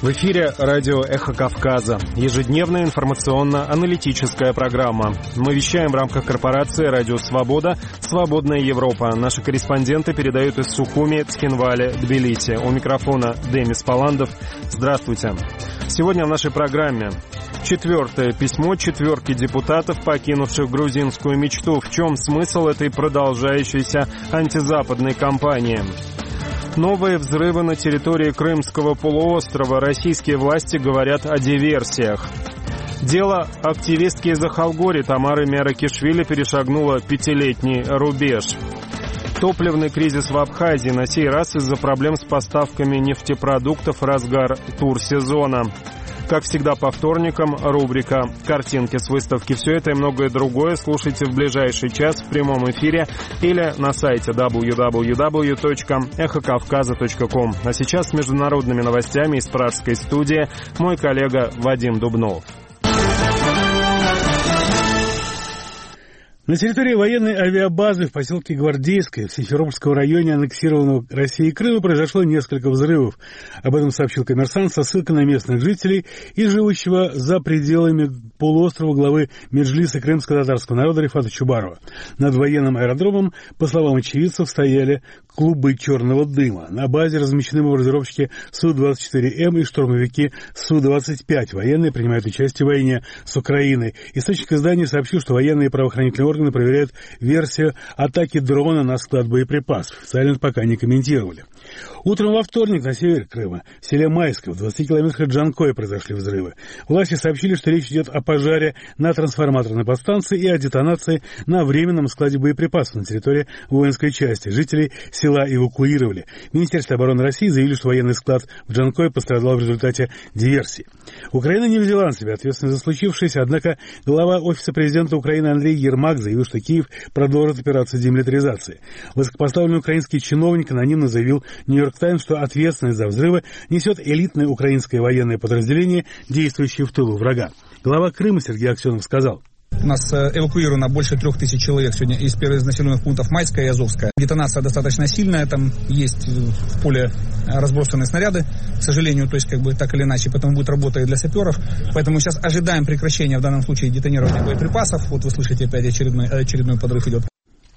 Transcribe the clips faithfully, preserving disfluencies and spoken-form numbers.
В эфире радио «Эхо Кавказа». Ежедневная информационно-аналитическая программа. Мы вещаем в рамках корпорации «Радио Свобода», «Свободная Европа». Наши корреспонденты передают из Сухуми, Цхинвали, Тбилиси. У микрофона Демис Паландов. Здравствуйте. Сегодня в нашей программе четвертое письмо четверки депутатов, покинувших грузинскую мечту. В чем смысл этой продолжающейся антизападной кампании? Новые взрывы на территории Крымского полуострова. Российские власти говорят о диверсиях. Дело активистки из Ахалгори Тамары Мяракишвили перешагнуло пятилетний рубеж. Топливный кризис в Абхазии, на сей раз из-за проблем с поставками нефтепродуктов в разгар турсезона. Как всегда по вторникам, рубрика «Картинки с выставки». Все это и многое другое слушайте в ближайший час в прямом эфире или на сайте дабл ю дабл ю дабл ю точка эхо кавказа точка ком. А сейчас с международными новостями из пражской студии мой коллега Вадим Дубнов. На территории военной авиабазы в поселке Гвардейское в Симферопольском районе аннексированного Россией Крыма произошло несколько взрывов. Об этом сообщил «Коммерсант» со ссылкой на местных жителей и живущего за пределами полуострова главы Меджлиса крымско-татарского народа Рифата Чубарова. Над военным аэродромом, по словам очевидцев, стояли клубы черного дыма. На базе размещены бомбардировщики Су двадцать четыре эм и штурмовики Су двадцать пять. Военные принимают участие в войне с Украиной. Источник издания сообщил, что военные и правоохранительные органы проверяют версию атаки дрона на склад боеприпасов. Официально пока не комментировали. Утром во вторник на севере Крыма, в селе Майское, в двадцати километрах от Джанкоя, произошли взрывы. Власти сообщили, что речь идет о пожаре на трансформаторной подстанции и о детонации на временном складе боеприпасов на территории воинской части. Жителей села эвакуировали. Министерство обороны России заявили, что военный склад в Джанкое пострадал в результате диверсии. Украина не взяла на себя ответственность за случившееся, однако глава Офиса президента Украины Андрей Ермак заявил, что Киев продолжит операцию демилитаризации. Высокопоставленный украинский чиновник анонимно заявил «Нью-Йорк Таймс», что ответственность за взрывы несет элитное украинское военное подразделение, действующее в тылу врага. Глава Крыма Сергей Аксенов сказал: у нас эвакуировано больше трех тысяч человек сегодня из первых населенных пунктов Майская и Азовская. Детонация достаточно сильная, там есть в поле разбросанные снаряды, к сожалению, то есть как бы так или иначе, поэтому будет работа и для саперов. Поэтому сейчас ожидаем прекращения в данном случае детонирования боеприпасов. Вот вы слышите, опять очередной, очередной подрыв идет.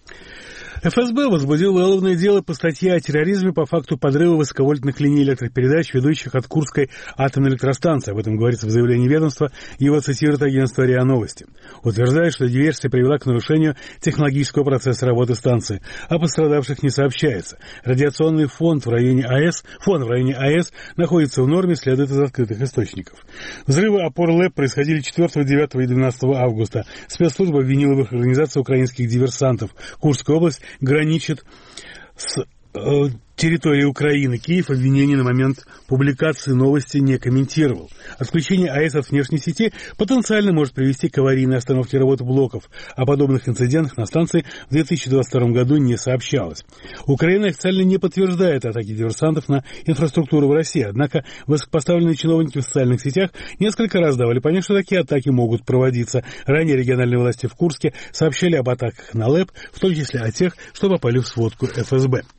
эф эс бэ возбудил уголовное дело по статье о терроризме по факту подрыва высоковольтных линий электропередач, ведущих от Курской атомной электростанции. Об этом говорится в заявлении ведомства. Его цитирует агентство РИА Новости. Утверждает, что диверсия привела к нарушению технологического процесса работы станции. О пострадавших не сообщается. Радиационный фон в районе АЭС, фон в районе АЭС находится в норме, следует из открытых источников. Взрывы опор ЛЭП происходили четвёртого, девятого и двенадцатого августа. Спецслужба обвинила в их организации украинских диверсантов. Курская область граничит с э, территорией Украины. Киев обвинений на момент публикации новости не комментировал. Отключение АЭС от внешней сети потенциально может привести к аварийной остановке работы блоков. О подобных инцидентах на станции в две тысячи двадцать втором году не сообщалось. Украина официально не подтверждает атаки диверсантов на инфраструктуру в России, однако высокопоставленные чиновники в социальных сетях несколько раз давали понять, что такие атаки могут проводиться. Ранее региональные власти в Курске сообщали об атаках на ЛЭП, в том числе о тех, что попали в сводку эф эс бэ.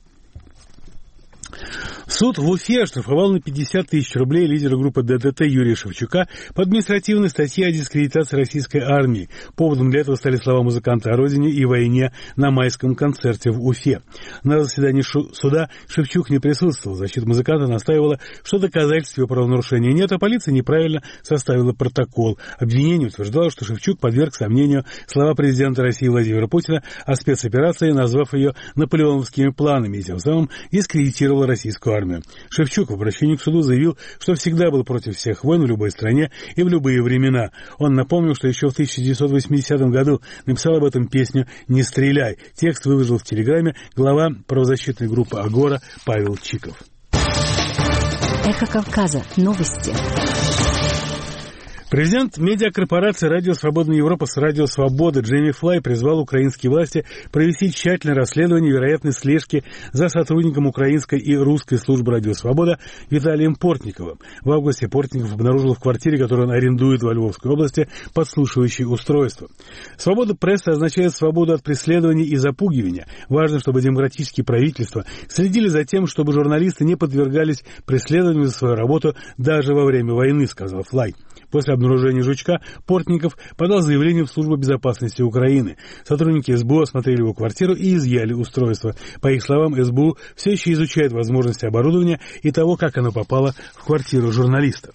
Суд в Уфе оштрафовал на пятьдесят тысяч рублей лидера группы дэ дэ тэ Юрия Шевчука по административной статье о дискредитации российской армии. Поводом для этого стали слова музыканта о родине и войне на майском концерте в Уфе. На заседании суда Шевчук не присутствовал. Защита музыканта настаивала, что доказательств его правонарушения нет, а полиция неправильно составила протокол. Обвинение утверждало, что Шевчук подверг сомнению слова президента России Владимира Путина о спецоперации, назвав ее наполеоновскими планами, и тем самым дискредитировал российскую армию. Шевчук в обращении к суду заявил, что всегда был против всех войн в любой стране и в любые времена. Он напомнил, что еще в тысяча девятьсот восьмидесятом году написал об этом песню «Не стреляй». Текст выложил в Телеграме глава правозащитной группы «Агора» Павел Чиков. Эхо Кавказа. Новости. Президент медиакорпорации «Радио Свободная Европа» с «Радио Свобода» Джейми Флай призвал украинские власти провести тщательное расследование вероятной слежки за сотрудником украинской и русской службы «Радио Свобода» Виталием Портниковым. В августе Портников обнаружил в квартире, которую он арендует во Львовской области, подслушивающие устройства. Свобода прессы означает свободу от преследования и запугивания. Важно, чтобы демократические правительства следили за тем, чтобы журналисты не подвергались преследованию за свою работу даже во время войны, сказал Флай. После обнаружения жучка Портников подал заявление в Службу безопасности Украины. Сотрудники эс бэ у осмотрели его квартиру и изъяли устройство. По их словам, эс бэ у все еще изучает возможности оборудования и того, как оно попало в квартиру журналиста.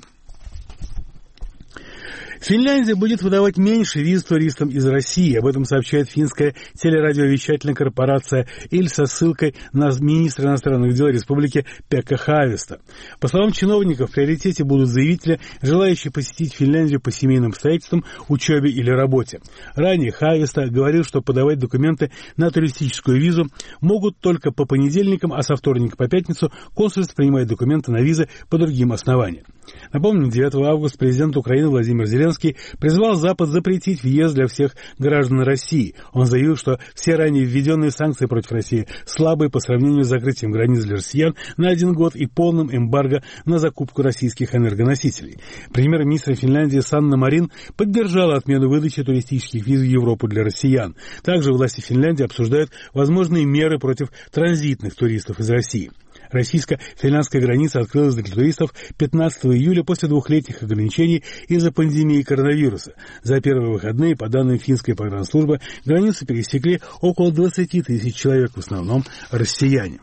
Финляндия будет выдавать меньше виз туристам из России. Об этом сообщает финская телерадиовещательная корпорация «Иль» со ссылкой на министра иностранных дел республики Пекка Хааvisto. По словам чиновников, в приоритете будут заявители, желающие посетить Финляндию по семейным обстоятельствам, учебе или работе. Ранее Хааvisto говорил, что подавать документы на туристическую визу могут только по понедельникам, а со вторника по пятницу консульство принимает документы на визы по другим основаниям. Напомню, девятого августа президент Украины Владимир Зеленский призвал Запад запретить въезд для всех граждан России. Он заявил, что все ранее введенные санкции против России слабые по сравнению с закрытием границ для россиян на один год и полным эмбарго на закупку российских энергоносителей. Премьер-министр Финляндии Санна Марин поддержала отмену выдачи туристических виз в Европу для россиян. Также власти Финляндии обсуждают возможные меры против транзитных туристов из России. Российско-финляндская граница открылась для туристов пятнадцатого июля после двухлетних ограничений из-за пандемии коронавируса. За первые выходные, по данным финской погранслужбы, границу пересекли около двадцати тысяч человек, в основном россияне.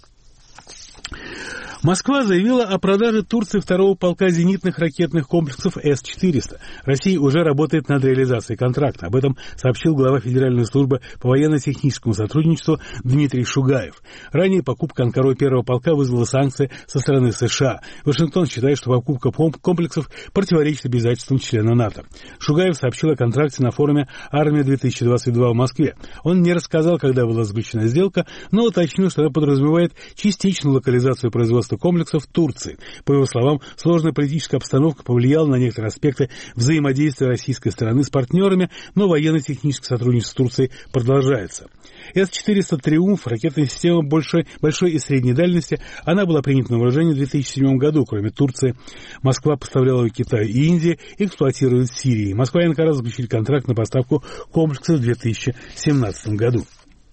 Москва заявила о продаже Турции второго полка зенитных ракетных комплексов эс четыреста. Россия уже работает над реализацией контракта. Об этом сообщил глава Федеральной службы по военно-техническому сотрудничеству Дмитрий Шугаев. Ранее покупка Анкарой первого полка вызвала санкции со стороны США. Вашингтон считает, что покупка комплексов противоречит обязательствам члена НАТО. Шугаев сообщил о контракте на форуме «Армия-две тысячи двадцать два» в Москве. Он не рассказал, когда была заключена сделка, но уточнил, что это подразумевает частичную локализацию производства комплексов в Турции. По его словам, сложная политическая обстановка повлияла на некоторые аспекты взаимодействия российской стороны с партнерами, но военно-техническое сотрудничество с Турцией продолжается. эс четыреста «Триумф» — ракетная система большой, большой и средней дальности. Она была принята на вооружение в две тысячи седьмом году. Кроме Турции, Москва поставляла ее Китаю и Индии, эксплуатирует в Сирии. Москва и Анкара заключили контракт на поставку комплексов в две тысячи семнадцатом году.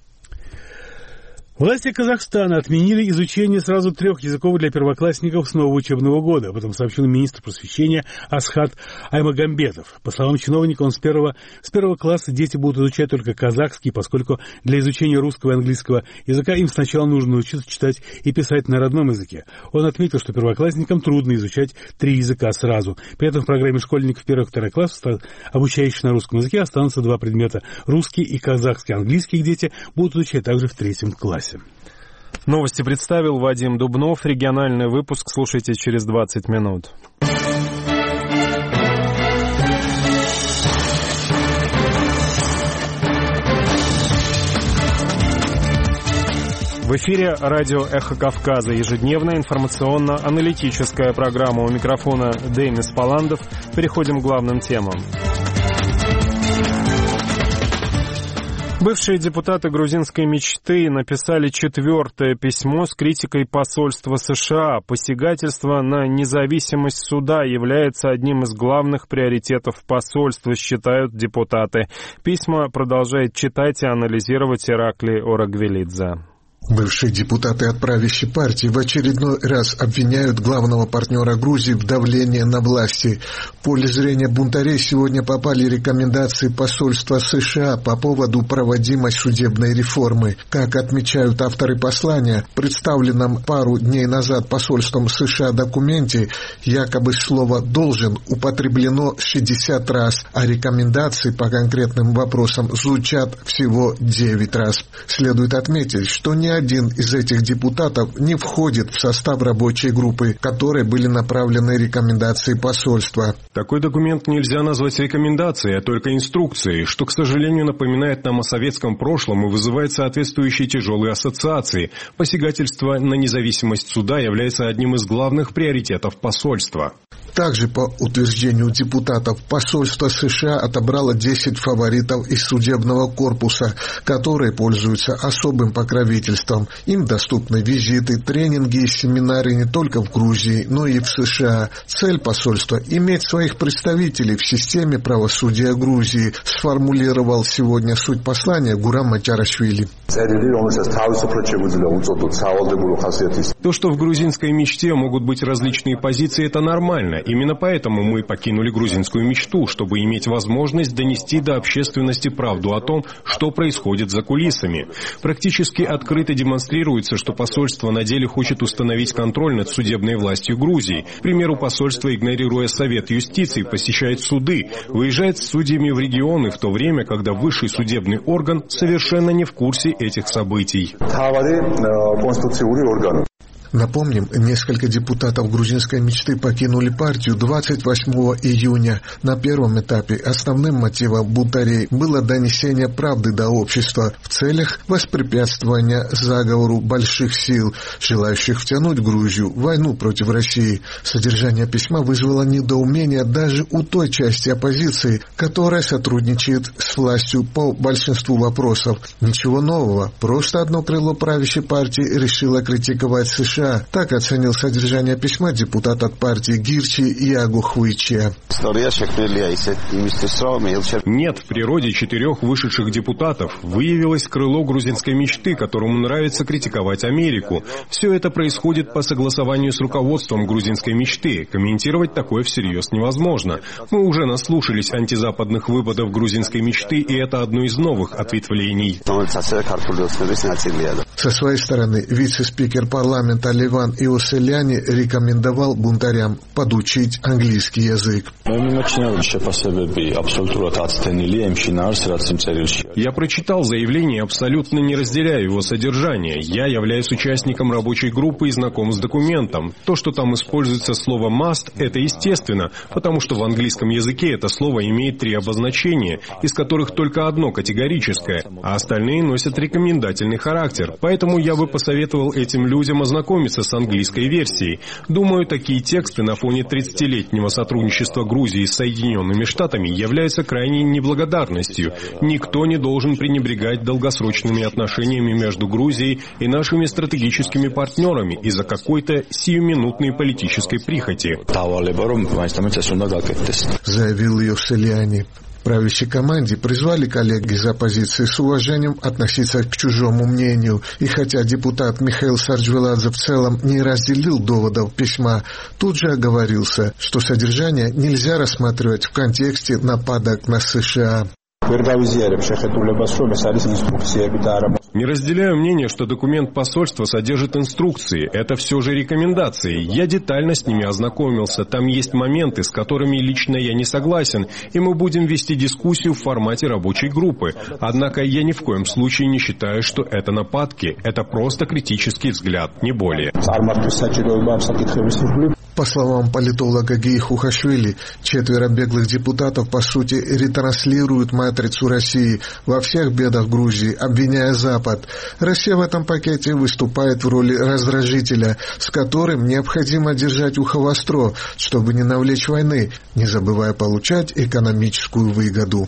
Власти Казахстана отменили изучение сразу трех языков для первоклассников с нового учебного года. Об этом сообщил министр просвещения Асхат Аймагамбетов. По словам чиновника, он с первого, с первого класса дети будут изучать только казахский, поскольку для изучения русского и английского языка им сначала нужно научиться читать и писать на родном языке. Он отметил, что первоклассникам трудно изучать три языка сразу. При этом в программе школьников первого и второго класса, обучающихся на русском языке, останутся два предмета – русский и казахский. Английских дети будут изучать также в третьем классе. Новости представил Вадим Дубнов. Региональный выпуск слушайте через двадцать минут. В эфире радио «Эхо Кавказа». Ежедневная информационно-аналитическая программа. У микрофона Денис Паландов. Переходим к главным темам. Бывшие депутаты грузинской мечты написали четвертое письмо с критикой посольства США. Посягательство на независимость суда является одним из главных приоритетов посольства, считают депутаты. Письма продолжает читать и анализировать Ираклий Орагвелидзе. Бывшие депутаты от правящей партии в очередной раз обвиняют главного партнера Грузии в давлении на власти. В поле зрения бунтарей сегодня попали рекомендации посольства США по поводу проводимой судебной реформы. Как отмечают авторы послания, в представленном пару дней назад посольством США документе якобы слово «должен» употреблено шестьдесят раз, а рекомендации по конкретным вопросам звучат всего девять раз. Следует отметить, что не один из этих депутатов не входит в состав рабочей группы, которой были направлены рекомендации посольства. Такой документ нельзя назвать рекомендацией, а только инструкцией, что, к сожалению, напоминает нам о советском прошлом и вызывает соответствующие тяжелые ассоциации. Посягательство на независимость суда является одним из главных приоритетов посольства. Также, по утверждению депутатов, посольство США отобрало десять фаворитов из судебного корпуса, которые пользуются особым покровительством. Им доступны визиты, тренинги и семинары не только в Грузии, но и в США. Цель посольства – иметь своих представителей в системе правосудия Грузии, сформулировал сегодня суть послания Гурам Матярашвили. То, что в грузинской мечте могут быть различные позиции, это нормально. Именно поэтому мы покинули грузинскую мечту, чтобы иметь возможность донести до общественности правду о том, что происходит за кулисами. Практически открыто демонстрируется, что посольство на деле хочет установить контроль над судебной властью Грузии. К примеру, посольство, игнорируя Совет юстиции, посещает суды, выезжает с судьями в регионы, в то время, когда высший судебный орган совершенно не в курсе этих событий. Напомним, несколько депутатов грузинской мечты покинули партию двадцать восьмого июня. На первом этапе основным мотивом бунтарей было донесение правды до общества в целях воспрепятствования заговору больших сил, желающих втянуть Грузию в войну против России. Содержание письма вызвало недоумение даже у той части оппозиции, которая сотрудничает с властью по большинству вопросов. Ничего нового, просто одно крыло правящей партии решило критиковать США. Так оценил содержание письма депутат от партии Гирчи Иагу Хвичия. Нет в природе четырех вышедших депутатов. Выявилось крыло грузинской мечты, которому нравится критиковать Америку. Все это происходит по согласованию с руководством грузинской мечты. Комментировать такое всерьез невозможно. Мы уже наслушались антизападных выпадов грузинской мечты, и это одно из новых ответвлений. Со своей стороны, вице-спикер парламента Леван Иосельяни рекомендовал бунтарям подучить английский язык. Я прочитал заявление и абсолютно не разделяю его содержание. Я являюсь участником рабочей группы и знаком с документом. То, что там используется слово must, это естественно, потому что в английском языке это слово имеет три обозначения, из которых только одно категорическое, а остальные носят рекомендательный характер. Поэтому я бы посоветовал этим людям ознакомиться с английской версией. Думаю, такие тексты на фоне тридцатилетнего сотрудничества Грузии с Соединенными Штатами являются крайней неблагодарностью. Никто не должен пренебрегать долгосрочными отношениями между Грузией и нашими стратегическими партнерами из-за какой-то сиюминутной политической прихоти. Заявил Иосельяни. Правящей команде призвали коллег из оппозиции с уважением относиться к чужому мнению. И хотя депутат Михаил Сарджвеладзе в целом не разделил доводов письма, тут же оговорился, что содержание нельзя рассматривать в контексте нападок на США. Не разделяю мнение, что документ посольства содержит инструкции. Это все же рекомендации. Я детально с ними ознакомился. Там есть моменты, с которыми лично я не согласен, и мы будем вести дискуссию в формате рабочей группы. Однако я ни в коем случае не считаю, что это нападки. Это просто критический взгляд, не более. По словам политолога Геи Хухашвили, четверо беглых депутатов, по сути, ретранслируют матрицу России во всех бедах Грузии, обвиняя Запад. Россия в этом пакете выступает в роли раздражителя, с которым необходимо держать ухо востро, чтобы не навлечь войны, не забывая получать экономическую выгоду.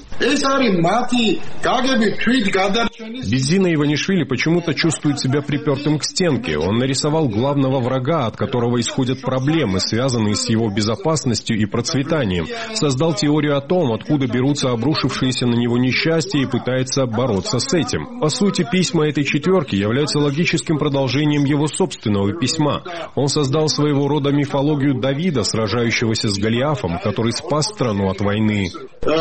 Бедзина Иванишвили почему-то чувствует себя припертым к стенке. Он нарисовал главного врага, от которого исходят проблемы, связанные с его безопасностью и процветанием. Создал теорию о том, откуда берутся обрушившиеся на него несчастья, и пытается бороться с этим. По сути, письма этой четверки являются логическим продолжением его собственного письма. Он создал своего рода мифологию Давида, сражающегося с Голиафом, который спас страну от войны.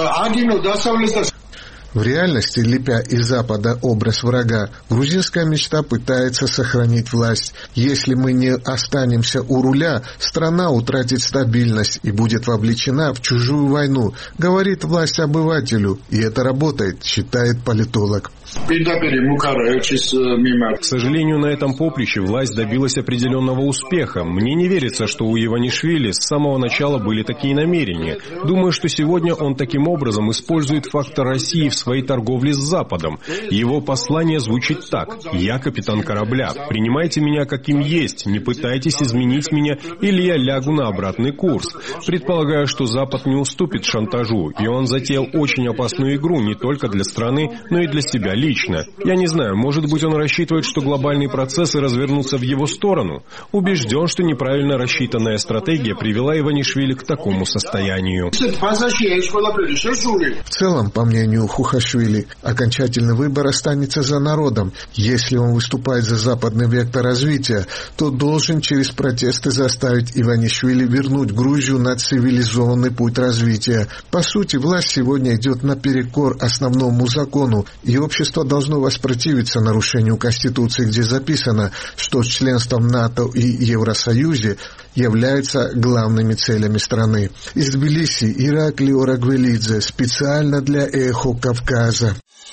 В реальности, лепя из Запада образ врага, грузинская мечта пытается сохранить власть. Если мы не останемся у руля, страна утратит стабильность и будет вовлечена в чужую войну, говорит власть обывателю, и это работает, считает политолог. К сожалению, на этом поприще власть добилась определенного успеха. Мне не верится, что у Иванишвили с самого начала были такие намерения. Думаю, что сегодня он таким образом использует фактор России в своей торговле с Западом. Его послание звучит так: «Я капитан корабля. Принимайте меня каким есть. Не пытайтесь изменить меня, или я лягу на обратный курс». Предполагаю, что Запад не уступит шантажу, и он затеял очень опасную игру не только для страны, но и для себя лично. Я не знаю, может быть, он рассчитывает, что глобальные процессы развернутся в его сторону. Убежден, что неправильно рассчитанная стратегия привела Иванишвили к такому состоянию. В целом, по мнению Хухашвили, окончательный выбор останется за народом. Если он выступает за западный вектор развития, то должен через протесты заставить Иванишвили вернуть Грузию на цивилизованный путь развития. По сути, власть сегодня идет наперекор основному закону, и общество должно воспротивиться нарушению Конституции, где записано, что членство в НАТО и Евросоюзе являются главными целями страны. Из Тбилиси Ираклий Орагвелидзе специально для «Эхо Кавказа».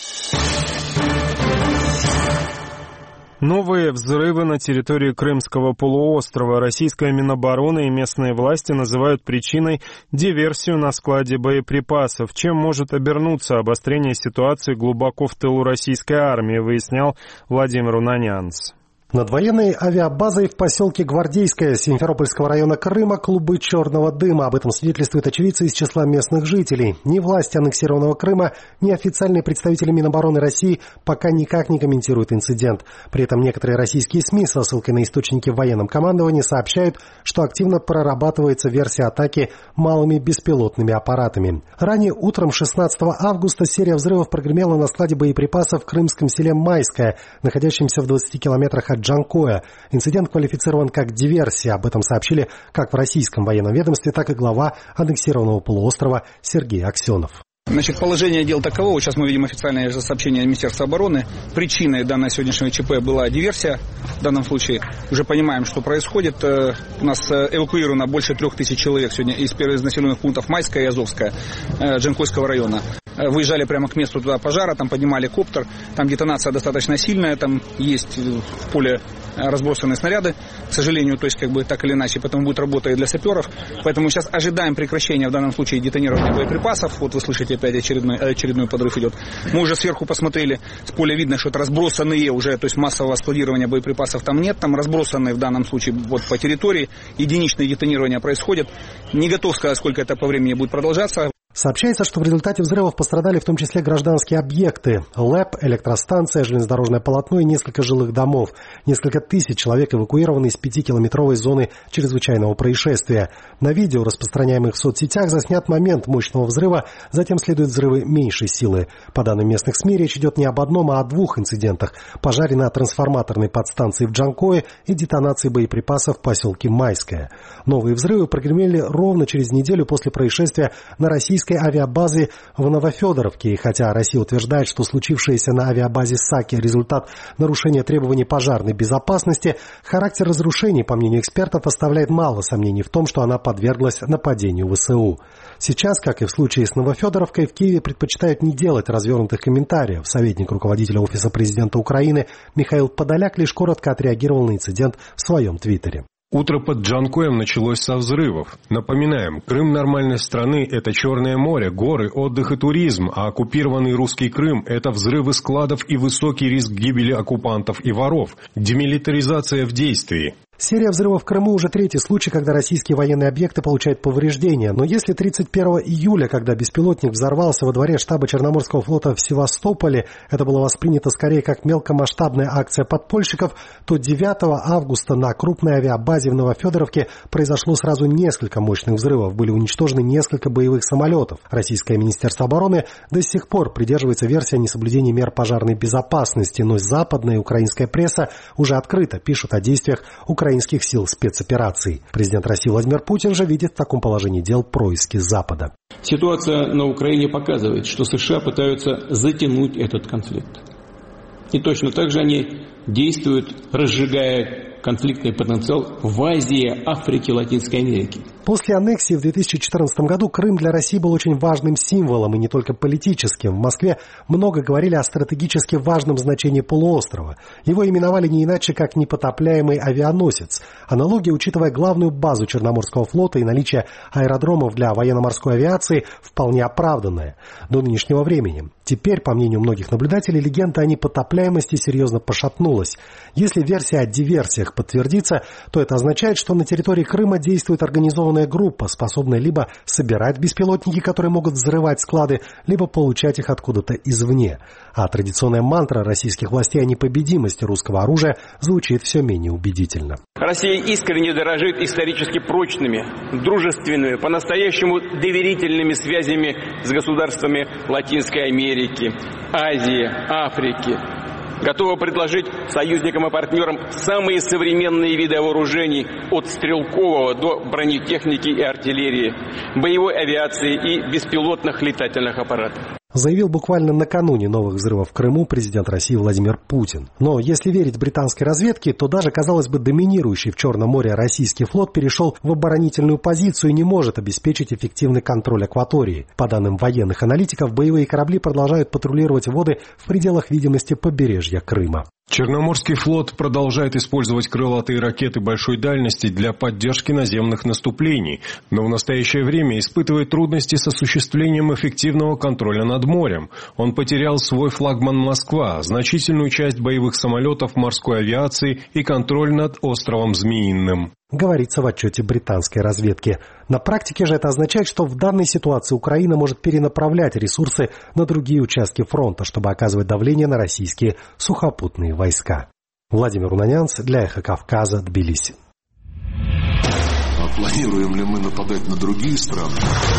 Новые взрывы на территории Крымского полуострова. Российская Минобороны и местные власти называют причиной диверсию на складе боеприпасов. Чем может обернуться обострение ситуации глубоко в тылу российской армии, выяснял Владимир Унанянц. Над военной авиабазой в поселке Гвардейское Симферопольского района Крыма клубы черного дыма. Об этом свидетельствуют очевидцы из числа местных жителей. Ни власти аннексированного Крыма, ни официальные представители Минобороны России пока никак не комментируют инцидент. При этом некоторые российские СМИ со ссылкой на источники в военном командовании сообщают, что активно прорабатывается версия атаки малыми беспилотными аппаратами. Ранее утром шестнадцатого августа серия взрывов прогремела на складе боеприпасов в крымском селе Майское, находящемся в двадцати километрах от Джанкоя. Инцидент квалифицирован как диверсия. Об этом сообщили как в российском военном ведомстве, так и глава аннексированного полуострова Сергей Аксенов. Значит, положение дел таково. Сейчас мы видим официальное сообщение Министерства обороны. Причиной данного сегодняшнего ЧП была диверсия. В данном случае уже понимаем, что происходит. У нас эвакуировано больше трех тысяч человек сегодня из первых населенных пунктов Майская и Азовская Джанкойского района. Выезжали прямо к месту туда пожара, там поднимали коптер, там детонация достаточно сильная, там есть в поле разбросанные снаряды, к сожалению, то есть как бы так или иначе, поэтому будет работа и для саперов. Поэтому сейчас ожидаем прекращения в данном случае детонирования боеприпасов. Вот вы слышите, опять очередной, очередной подрыв идет. Мы уже сверху посмотрели, с поля видно, что это разбросанные уже, то есть массового складирования боеприпасов там нет, там разбросанные в данном случае вот по территории, единичные детонирования происходят. Не готов сказать, сколько это по времени будет продолжаться. Сообщается, что в результате взрывов пострадали в том числе гражданские объекты. ЛЭП, электростанция, железнодорожное полотно и несколько жилых домов. Несколько тысяч человек эвакуированы из пятикилометровой зоны чрезвычайного происшествия. На видео, распространяемых в соцсетях, заснят момент мощного взрыва, затем следуют взрывы меньшей силы. По данным местных СМИ, речь идет не об одном, а о двух инцидентах. Пожаре на трансформаторной подстанции в Джанкое и детонации боеприпасов в поселке Майское. Новые взрывы прогремели ровно через неделю после происшествия на российской авиабазы в Новофедоровке. И хотя Россия утверждает, что случившееся на авиабазе Саки результат нарушения требований пожарной безопасности, характер разрушений, по мнению экспертов, оставляет мало сомнений в том, что она подверглась нападению ВСУ. Сейчас, как и в случае с Новофедоровкой, в Киеве предпочитают не делать развернутых комментариев. Советник руководителя Офиса президента Украины Михаил Подоляк лишь коротко отреагировал на инцидент в своем твиттере. Утро под Джанкоем началось со взрывов. Напоминаем, Крым нормальной страны – это Черное море, горы, отдых и туризм, а оккупированный русский Крым – это взрывы складов и высокий риск гибели оккупантов и воров. Демилитаризация в действии. Серия взрывов в Крыму уже третий случай, когда российские военные объекты получают повреждения. Но если тридцать первого июля, когда беспилотник взорвался во дворе штаба Черноморского флота в Севастополе, это было воспринято скорее как мелкомасштабная акция подпольщиков, то девятого августа на крупной авиабазе в Новофедоровке произошло сразу несколько мощных взрывов. Были уничтожены несколько боевых самолетов. Российское Министерство обороны до сих пор придерживается версии о несоблюдении мер пожарной безопасности, но западная и украинская пресса уже открыто пишут о действиях украинских украинских сил спецопераций. Президент России Владимир Путин же видит в таком положении дел происки Запада. Ситуация на Украине показывает, что США пытаются затянуть этот конфликт. И точно так же они действуют, разжигая конфликтный потенциал в Азии, Африке, Латинской Америке. После аннексии в две тысячи четырнадцатом году Крым для России был очень важным символом, и не только политическим. В Москве много говорили о стратегически важном значении полуострова. Его именовали не иначе, как непотопляемый авианосец. Аналогия, учитывая главную базу Черноморского флота и наличие аэродромов для военно-морской авиации, вполне оправданная до нынешнего времени. Теперь, по мнению многих наблюдателей, легенда о непотопляемости серьезно пошатнулась. Если версия о диверсиях подтвердится, то это означает, что на территории Крыма действует организованная группа, способная либо собирать беспилотники, которые могут взрывать склады, либо получать их откуда-то извне. А традиционная мантра российских властей о непобедимости русского оружия звучит все менее убедительно. Россия искренне дорожит исторически прочными, дружественными, по-настоящему доверительными связями с государствами Латинской Америки, Азии, Африки. Готова предложить союзникам и партнерам самые современные виды вооружений, от стрелкового до бронетехники и артиллерии, боевой авиации и беспилотных летательных аппаратов. Заявил буквально накануне новых взрывов в Крыму президент России Владимир Путин. Но если верить британской разведке, то даже, казалось бы, доминирующий в Черном море российский флот перешел в оборонительную позицию и не может обеспечить эффективный контроль акватории. По данным военных аналитиков, боевые корабли продолжают патрулировать воды в пределах видимости побережья Крыма. Черноморский флот продолжает использовать крылатые ракеты большой дальности для поддержки наземных наступлений, но в настоящее время испытывает трудности с осуществлением эффективного контроля над морем. Он потерял свой флагман «Москва», значительную часть боевых самолетов морской авиации и контроль над островом Змеиным. Говорится в отчете британской разведки. На практике же это означает, что в данной ситуации Украина может перенаправлять ресурсы на другие участки фронта, чтобы оказывать давление на российские сухопутные войска. Владимир Унанянц для «Эхо Кавказа», Тбилиси. А планируем ли мы нападать на другие страны?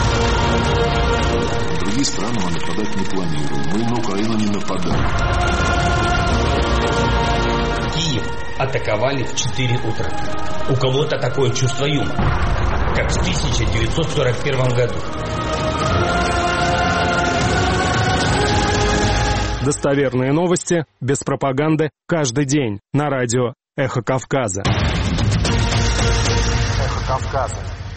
На другие страны мы нападать не планируем. Мы на Украину не нападаем. Киев атаковали в четыре утра. У кого-то такое чувство юмора, как в тысяча девятьсот сорок первом году. Достоверные новости, без пропаганды, каждый день на радио «Эхо Кавказа». «Эхо Кавказа».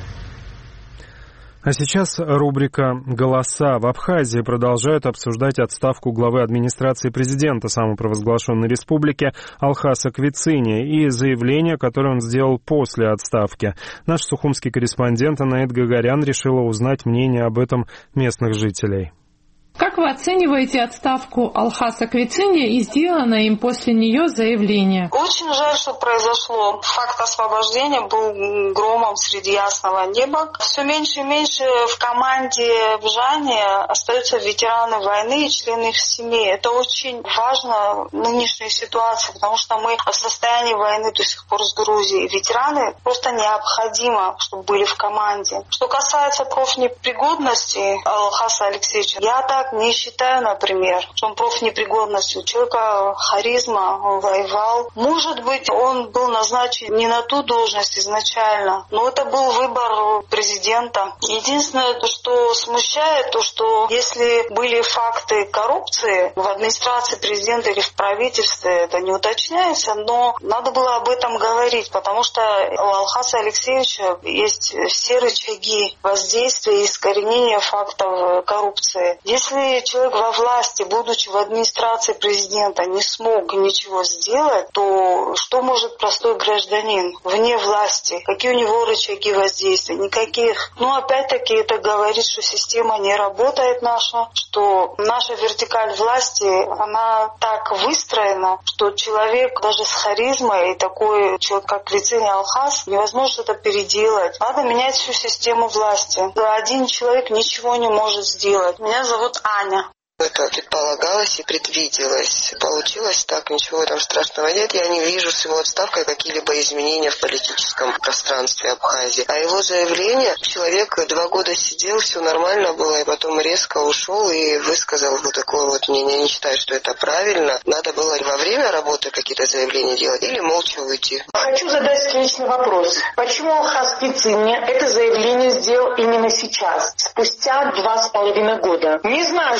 А сейчас рубрика «Голоса». В Абхазии продолжают обсуждать отставку главы администрации президента самопровозглашенной республики Алхаса Квицини и заявление, которое он сделал после отставки. Наш сухумский корреспондент Анаит Гагарян решила узнать мнение об этом местных жителей. Как вы оцениваете отставку Алхаса Квицини и сделанное им после нее заявление? Очень жаль, что произошло. Факт освобождения был громом среди ясного неба. Все меньше и меньше в команде Бжани остаются ветераны войны и члены их семей. Это очень важно в нынешней ситуации, потому что мы в состоянии войны до сих пор с Грузией. Ветераны просто необходимо, чтобы были в команде. Что касается профнепригодности Алхаса Алексеевича, я так не считаю, например, что он профнепригодность. У человека харизма, он воевал. Может быть, он был назначен не на ту должность изначально, но это был выбор президента. Единственное, что смущает, то что если были факты коррупции в администрации президента или в правительстве, это не уточняется, но надо было об этом говорить, потому что у Алхаса Алексеевича есть все рычаги воздействия и искоренения фактов коррупции. Если человек во власти, будучи в администрации президента, не смог ничего сделать, то что может простой гражданин вне власти? Какие у него рычаги воздействия? Никаких. Но опять-таки это говорит, что система не работает наша, что наша вертикаль власти, она так выстроена, что человек даже с харизмой, и такой человек, как Квицини Алхас, невозможно это переделать. Надо менять всю систему власти. Один человек ничего не может сделать. Меня зовут Аня. Это предполагалось и предвиделось. Получилось так, ничего там страшного нет. Я не вижу с его отставкой какие-либо изменения в политическом пространстве Абхазии. А его заявление, человек два года сидел, все нормально было, и потом резко ушел и высказал вот такое вот мнение. Я не считаю, что это правильно. Надо было во время работы какие-то заявления делать или молча уйти. Хочу задать встречный вопрос. Почему Алхас Квицини это заявление сделал именно сейчас, спустя два с половиной года? Не знаю, что его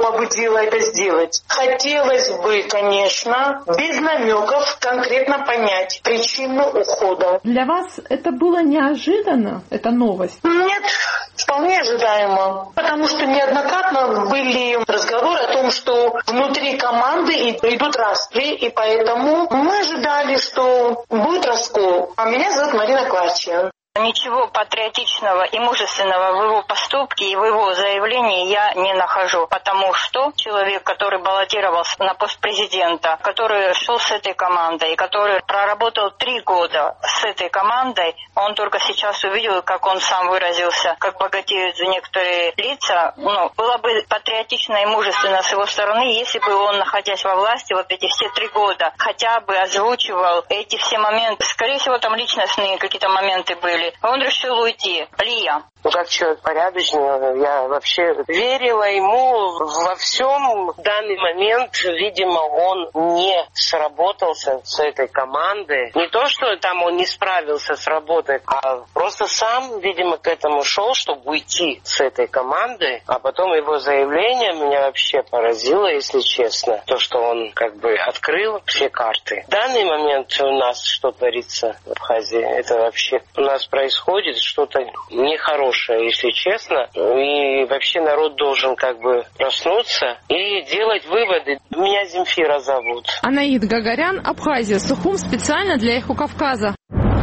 побудило это сделать? Хотелось бы, конечно, без намеков конкретно понять причину ухода. Для вас это было неожиданно, эта новость? Нет, вполне ожидаемо. Потому что неоднократно были разговоры о том, что внутри команды идут распри, и поэтому мы ожидали, что будет раскол. А меня зовут Марина Кларчия. Ничего патриотичного и мужественного в его поступке и в его заявлении я не нахожу, потому что человек, который баллотировался на пост президента, который шел с этой командой, который проработал три года с этой командой, он только сейчас увидел, как он сам выразился, как богатеют некоторые лица. Ну, было бы патриотично и мужественно с его стороны, если бы он, находясь во власти вот эти все три года, хотя бы озвучивал эти все моменты. Скорее всего, там личностные какие-то моменты были. Он решил уйти. Лия. Ну, как человек порядочный, я вообще верила ему во всем. В данный момент, видимо, он не сработался с этой командой. Не то, что там он не справился с работой, а просто сам, видимо, к этому шел, чтобы уйти с этой командой. А потом его заявление меня вообще поразило, если честно. То, что он как бы открыл все карты. В данный момент у нас что творится в Абхазии, это вообще у нас происходит что-то нехорошее, если честно. И вообще народ должен как бы проснуться и делать выводы. Меня Земфира зовут. Анаид Гагарян, Абхазия, Сухум, специально для «Эхо Кавказа».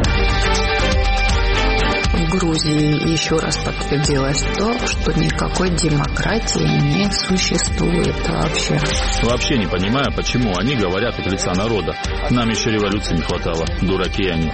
В Грузии еще раз подтвердилось то, что никакой демократии не существует вообще. Вообще не понимаю, почему они говорят от лица народа. Нам еще революции не хватало. Дураки они.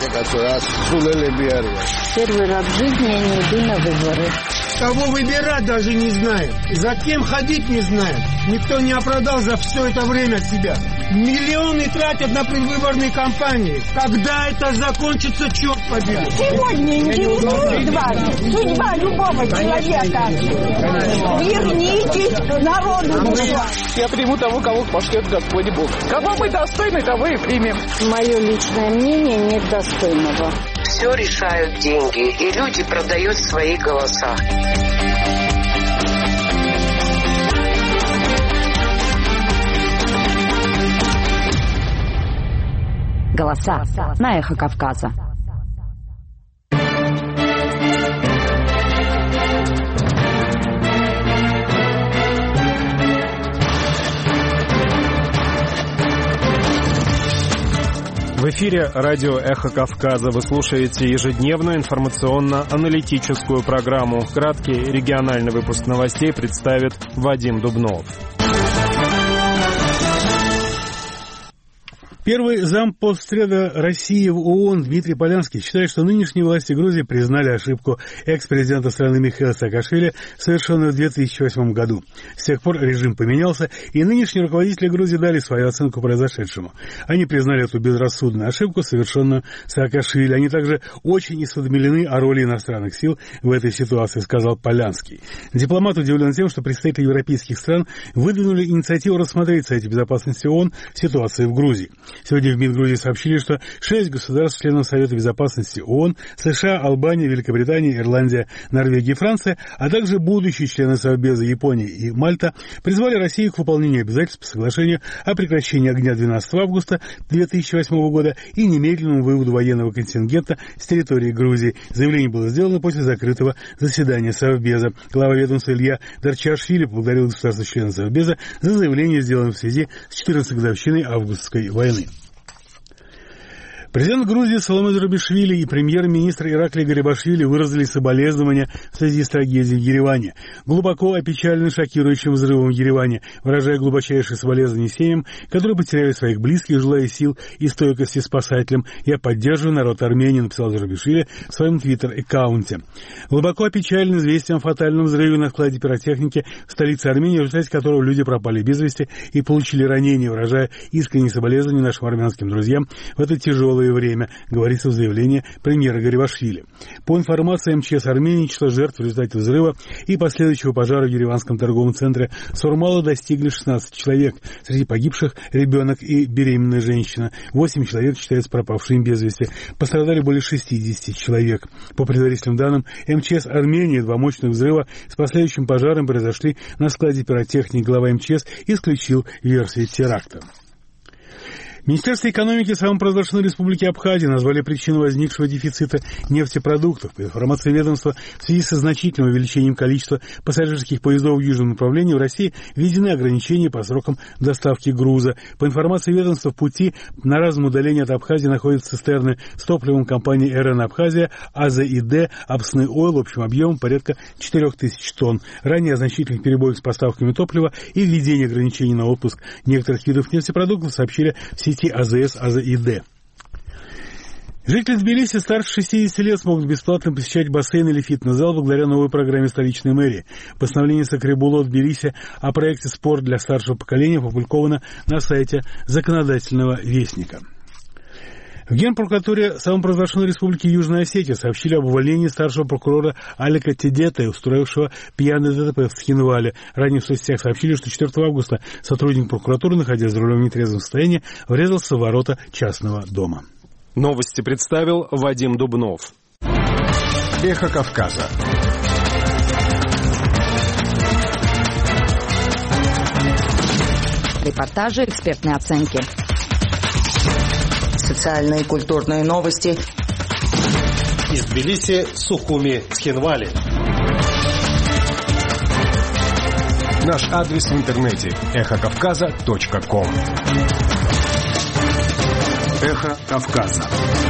Первый раз в жизни я не иду на выборы. Кого выбирать даже не знаем. За кем ходить не знаем. Никто не оправдал за все это время себя. Миллионы тратят на предвыборные кампании. Когда это закончится, черт побери? Сегодня интересует вас судьба любого человека. Вернитесь к народу. Я приму того, кого пошлет Господь Бог. Кого мы достойны, того и примем. Мое личное мнение нет достойного. Все решают деньги, и люди продают свои голоса. Голоса на Эхо Кавказа. В эфире радио «Эхо Кавказа». Вы слушаете ежедневную информационно-аналитическую программу. Краткий региональный выпуск новостей представит Вадим Дубнов. Первый зампостсреда России в ООН Дмитрий Полянский считает, что нынешние власти Грузии признали ошибку экс-президента страны Михаила Саакашвили, совершенную в две тысячи восьмом году. С тех пор режим поменялся, и нынешние руководители Грузии дали свою оценку произошедшему. Они признали эту безрассудную ошибку, совершенную Саакашвили. Они также очень осведомлены о роли иностранных сил в этой ситуации, сказал Полянский. Дипломат удивлен тем, что представители европейских стран выдвинули инициативу рассмотреть в Совете Безопасности ООН ситуацию в Грузии. Сегодня в МИД Грузии сообщили, что шесть государств, членов Совета Безопасности ООН, США, Албания, Великобритания, Ирландия, Норвегия и Франция, а также будущие члены Совбеза Япония и Мальта призвали Россию к выполнению обязательств по соглашению о прекращении огня двенадцатого августа две тысячи восьмого года и немедленному выводу военного контингента с территории Грузии. Заявление было сделано после закрытого заседания Совбеза. Глава ведомства Илья Дарчашвили поблагодарил государства-члена Совбеза за заявление, сделанное в связи с четырнадцатой годовщиной августской войны. Президент Грузии Саломе Зурабишвили и премьер-министр Ираклий Гарибашвили выразили соболезнования в связи с трагедией в Ереване. Глубоко опечалены шокирующим взрывом в Ереване, выражая глубочайшие соболезнования семьям, которые потеряли своих близких, желая сил и стойкости спасателям. Я поддерживаю народ Армении, написал Зурабишвили в своем твиттер-аккаунте. Глубоко опечален известием о фатальном взрыве на складе пиротехники в столице Армении, в результате которого люди пропали без вести и получили ранения, выражая искренние соболезнования нашим армянским друзьям в это тяжелое любое время, говорится в заявлении премьера Гарибашвили. По информации эм че эс Армении, число жертв в результате взрыва и последующего пожара в ереванском торговом центре Сурмала достигли шестнадцати человек. Среди погибших ребенок и беременная женщина. Восемь человек считаются пропавшими без вести. Пострадали более шестидесяти человек. По предварительным данным эм че эс Армении, два мощных взрыва с последующим пожаром произошли на складе пиротехники. Глава эм че эс исключил версию теракта. Министерство экономики самопровозглашенной Республики Абхазия назвали причину возникшего дефицита нефтепродуктов. По информации ведомства, в связи со значительным увеличением количества пассажирских поездов в южном направлении в России введены ограничения по срокам доставки груза. По информации ведомства, в пути на разном удалении от Абхазии находятся цистерны с топливом компании эр эн Абхазия, АЗИД, Апсны Ойл общим объемом порядка четырех тысяч тонн. Ранее о значительных перебоях с поставками топлива и введении ограничений на отпуск некоторых видов нефтепродуктов сообщили в сети а зэ эс АЗИД. Жители Тбилиси старше шестидесяти лет смогут бесплатно посещать бассейн или фитнес-зал благодаря новой программе столичной мэрии. Постановление Сакрибуло Тбилиси о проекте «Спорт для старшего поколения» опубликовано на сайте законодательного вестника. В Генпрокуратуре самопровозглашенной Республики Южная Осетия сообщили об увольнении старшего прокурора Алика Тедета, устроившего пьяный дэ тэ пэ в Цхинвале. Ранее в соцсетях сообщили, что четвёртого августа сотрудник прокуратуры, находясь за рулем в нетрезвом состоянии, врезался в ворота частного дома. Новости представил Вадим Дубнов. Эхо Кавказа. Репортажи, экспертные оценки. Социальные и культурные новости. Из Тбилиси, Сухуми, Цхинвали. Наш адрес в интернете эхо кавказа точка ком. Эхо Кавказа.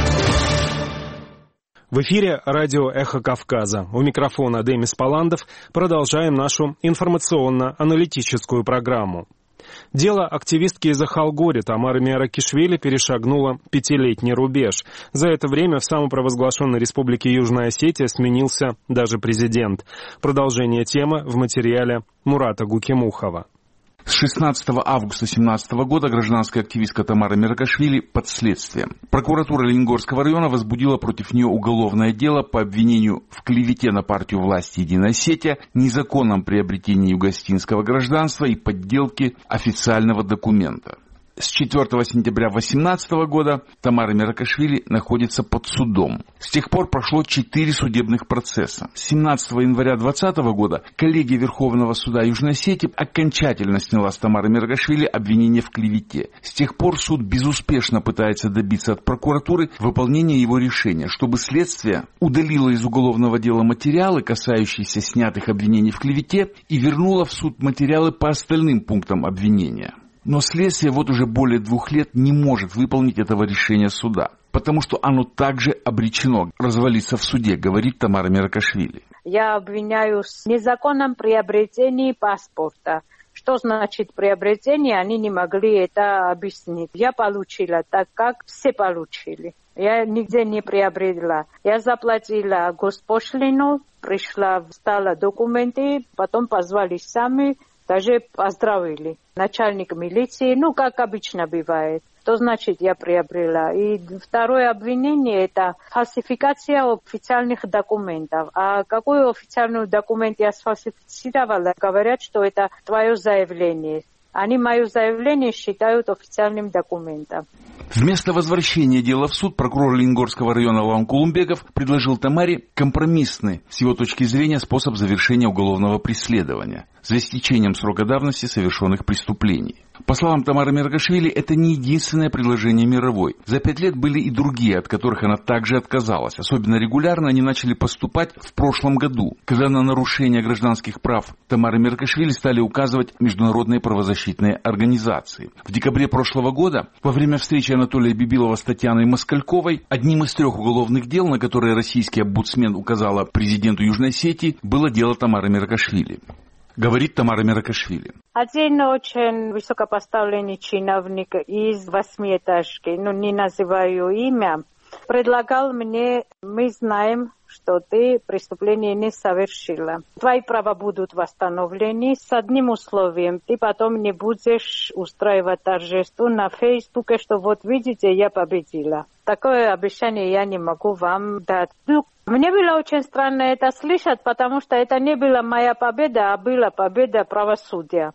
В эфире радио «Эхо Кавказа». У микрофона Демис Паландов. Продолжаем нашу информационно-аналитическую программу. Дело активистки из Ахалгори Тамары Миаракишвили перешагнуло пятилетний рубеж. За это время в самопровозглашенной Республике Южная Осетия сменился даже президент. Продолжение темы в материале Мурата Гукимухова. С шестнадцатого августа две тысячи семнадцатого года гражданская активистка Тамара Миаракишвили под следствием. Прокуратура Ленингорского района возбудила против нее уголовное дело по обвинению в клевете на партию власти «Единая Осетия», незаконном приобретении югославского гражданства и подделке официального документа. С четвёртого сентября две тысячи восемнадцатого года Тамара Миаракишвили находится под судом. С тех пор прошло четыре судебных процесса. С семнадцатого января две тысячи двадцатого года коллегия Верховного суда Южной Осетии окончательно сняла с Тамары Миаракишвили обвинение в клевете. С тех пор суд безуспешно пытается добиться от прокуратуры выполнения его решения, чтобы следствие удалило из уголовного дела материалы, касающиеся снятых обвинений в клевете, и вернуло в суд материалы по остальным пунктам обвинения. Но следствие вот уже более двух лет не может выполнить этого решения суда, потому что оно также обречено развалиться в суде, говорит Тамара Миаракишвили. Я обвиняю в незаконном приобретении паспорта. Что значит приобретение, они не могли это объяснить. Я получила так, как все получили. Я нигде не приобрела. Я заплатила госпошлину, пришла, встала документы, потом позвали сами, даже поздравили. Начальник милиции, ну, как обычно бывает. Что значит я приобрела? И второе обвинение – это фальсификация официальных документов. А какой официальный документ я сфальсифицировала? Говорят, что это твое заявление. Они мое заявление считают официальным документом. Вместо возвращения дела в суд прокурор Ленингорского района Лаван Кулумбеков предложил Тамаре компромиссный, с его точки зрения, способ завершения уголовного преследования за истечением срока давности совершенных преступлений. По словам Тамары Миаракишвили, это не единственное предложение мировой. За пять лет были и другие, от которых она также отказалась. Особенно регулярно они начали поступать в прошлом году, когда на нарушение гражданских прав Тамары Миаракишвили стали указывать международные правозащитные организации. В декабре прошлого года, во время встречи Анатолия Бибилова с Татьяной Москальковой, одним из трех уголовных дел, на которые российский омбудсмен указала президенту Южной Осетии, было дело Тамары Миаракишвили. Говорит Тамара Миаракишвили. Один очень высокопоставленный чиновник из восьмиэтажки, ну не называю имя, предлагал мне, мы знаем, что ты преступление не совершила. Твои права будут восстановлены с одним условием. Ты потом не будешь устраивать торжество на Фейсбуке, что вот видите, я победила. Такое обещание я не могу вам дать. Ну, мне было очень странно это слышать, потому что это не была моя победа, а была победа правосудия.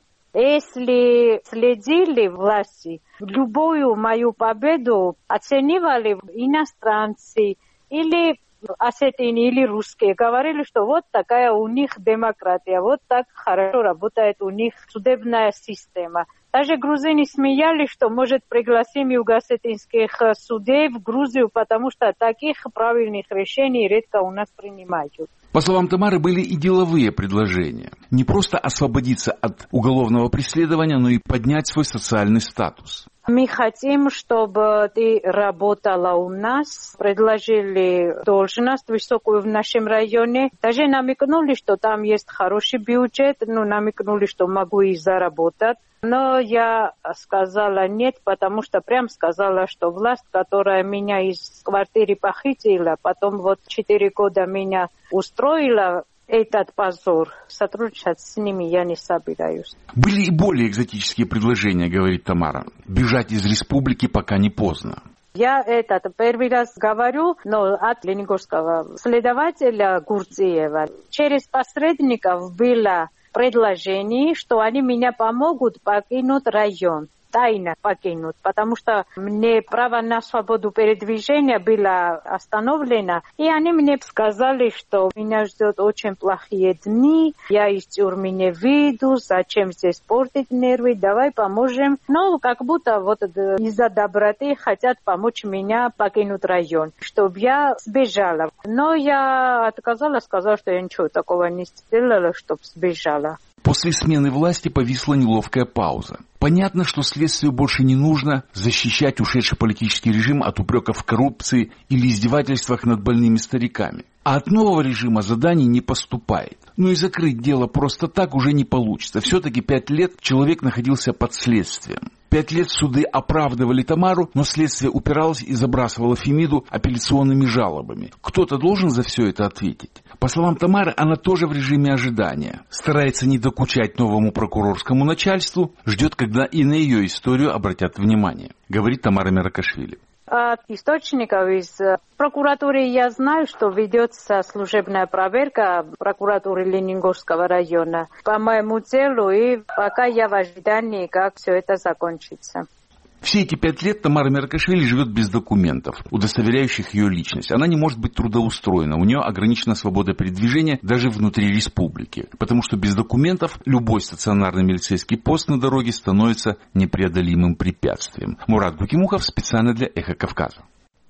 Если следили власти, любую мою победу оценивали иностранцы или осетины, или русские, говорили, что вот такая у них демократия, вот так хорошо работает у них судебная система. Даже грузины смеялись, что, может, пригласим юго-осетинских судей в Грузию, потому что таких правильных решений редко у нас принимают. По словам Тамары, были и деловые предложения. Не просто освободиться от уголовного преследования, но и поднять свой социальный статус. Мы хотим, чтобы ты работала у нас. Предложили должность высокую в нашем районе. Даже намекнули, что там есть хороший бюджет. Ну, намекнули, что могу и заработать. Но я сказала нет, потому что прям сказала, что власть, которая меня из квартиры похитила, потом вот четыре года меня устроила, этот позор, сотрудничать с ними я не собираюсь. Были и более экзотические предложения, говорит Тамара. Бежать из республики пока не поздно. Я это первый раз говорю, но от ленингорского следователя Гурдзиева. Через посредников было предложение, что они меня помогут покинуть район. Тайно покинуть, потому что мне право на свободу передвижения было остановлено. И они мне сказали, что меня ждет очень плохие дни, я из тюрьмы не выйду, зачем здесь портить нервы, давай поможем. Но как будто вот из-за доброты хотят помочь меня покинуть район, чтобы я сбежала. Но я отказалась, сказала, что я ничего такого не сделала, чтобы сбежала. После смены власти повисла неловкая пауза. Понятно, что следствию больше не нужно защищать ушедший политический режим от упреков в коррупции или издевательствах над больными стариками. А от нового режима заданий не поступает. Ну и закрыть дело просто так уже не получится. Все-таки пять лет человек находился под следствием. Пять лет суды оправдывали Тамару, но следствие упиралось и забрасывало Фемиду апелляционными жалобами. Кто-то должен за все это ответить. По словам Тамары, она тоже в режиме ожидания. Старается не докучать новому прокурорскому начальству, ждет, когда и на ее историю обратят внимание, говорит Тамара Меркашвили. От источников из прокуратуры я знаю, что ведется служебная проверка прокуратуры Ленингорского района по моему делу, и пока я в ожидании, как все это закончится. Все эти пять лет Тамара Меркашвили живет без документов, удостоверяющих ее личность. Она не может быть трудоустроена, у нее ограничена свобода передвижения даже внутри республики, потому что без документов любой стационарный милицейский пост на дороге становится непреодолимым препятствием. Мурат Гукимухов специально для «Эхо Кавказа».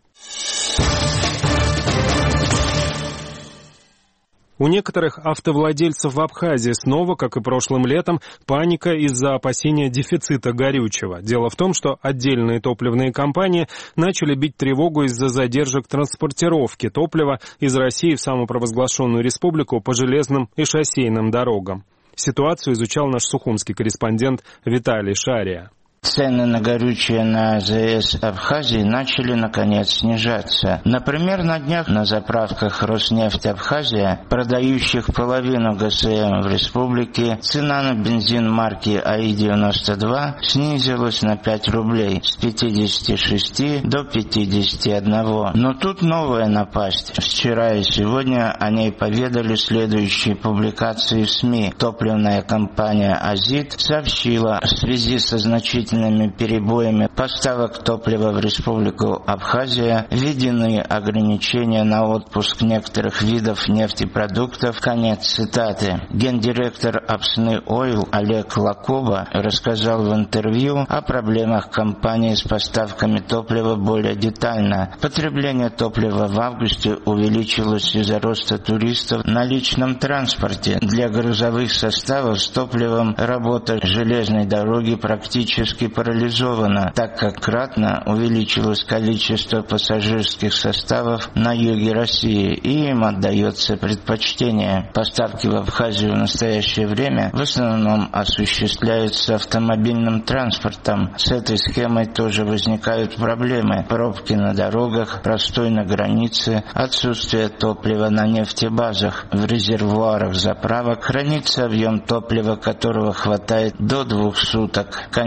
У некоторых автовладельцев в Абхазии снова, как и прошлым летом, паника из-за опасения дефицита горючего. Дело в том, что отдельные топливные компании начали бить тревогу из-за задержек транспортировки топлива из России в самопровозглашенную республику по железным и шоссейным дорогам. Ситуацию изучал наш сухумский корреспондент Виталий Шария. Цены на горючее на АЗС Абхазии начали, наконец, снижаться. Например, на днях на заправках «Роснефть Абхазия», продающих половину ГСМ в республике, цена на бензин марки АИ девяносто два снизилась на пять рублей с пятидесяти шести до пятидесяти одного. Но тут новая напасть. Вчера и сегодня о ней поведали следующие публикации в СМИ. Топливная компания «Азит» сообщила, в связи со значительными перебоями поставок топлива в республику Абхазия введены ограничения на отпуск некоторых видов нефтепродуктов. Конец цитаты. Гендиректор Апсны Ойл Олег Лакоба рассказал в интервью о проблемах компании с поставками топлива более детально. Потребление топлива в августе увеличилось из-за роста туристов на личном транспорте. Для грузовых составов с топливом работа железной дороги практически парализована, так как кратно увеличилось количество пассажирских составов на юге России, и им отдается предпочтение. Поставки в Абхазию в настоящее время в основном осуществляются автомобильным транспортом. С этой схемой тоже возникают проблемы. Пробки на дорогах, простой на границе, отсутствие топлива на нефтебазах. В резервуарах заправок хранится объем топлива, которого хватает до двух суток. Конец цитаты.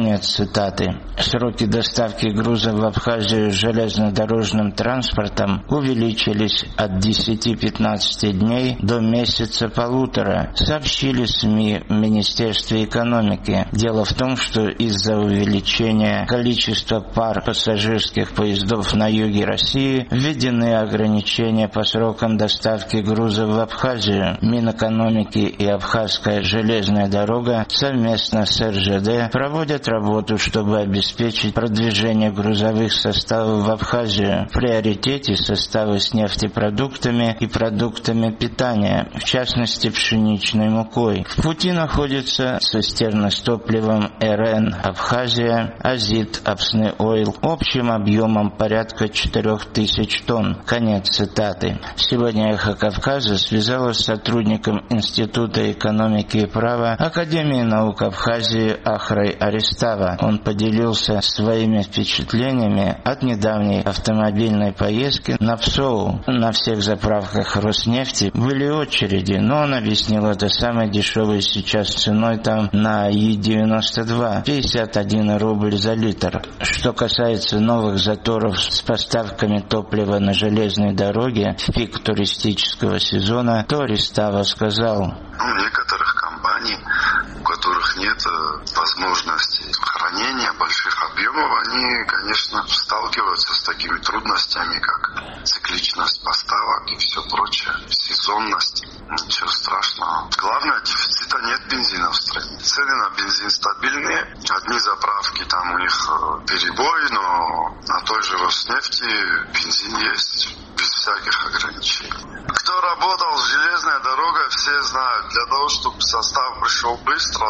цитаты. Сроки доставки грузов в Абхазию железнодорожным транспортом увеличились от десяти-пятнадцати дней до месяца-полутора, сообщили СМИ в Министерстве экономики. Дело в том, что из-за увеличения количества пар пассажирских поездов на юге России введены ограничения по срокам доставки грузов в Абхазию. Минэкономики и Абхазская железная дорога совместно с эр жэ дэ проводят работу, чтобы обеспечить продвижение грузовых составов в Абхазию. В приоритете составы с нефтепродуктами и продуктами питания, в частности пшеничной мукой. В пути находится цистерна с топливом эр эн Абхазия, Азит Апсны Ойл, общим объемом порядка четырех тысяч тонн. Конец цитаты. Сегодня «Эхо Кавказа» связалась с сотрудником Института экономики и права Академии наук Абхазии Ахрой Арестава. Он поделился своими впечатлениями от недавней автомобильной поездки на Псоу. На всех заправках Роснефти были очереди, но он объяснил это самой дешевой сейчас ценой там на И девяносто два, пятьдесят один рубль за литр. Что касается новых заторов с поставками топлива на железной дороге в пик туристического сезона, то Арестава сказал: У некоторых компаний, у которых нет возможности хранения больших объемов, они, конечно, сталкиваются с такими трудностями, как цикличность поставок и все прочее, сезонность. Ничего страшного. Главное, дефицита нет бензина в стране. Цены на бензин стабильные. Одни заправки, там у них перебой, но на той же Роснефти бензин есть без всяких ограничений. Кто работал с железной дорогой, все знают, для того, чтобы состав пришел быстро,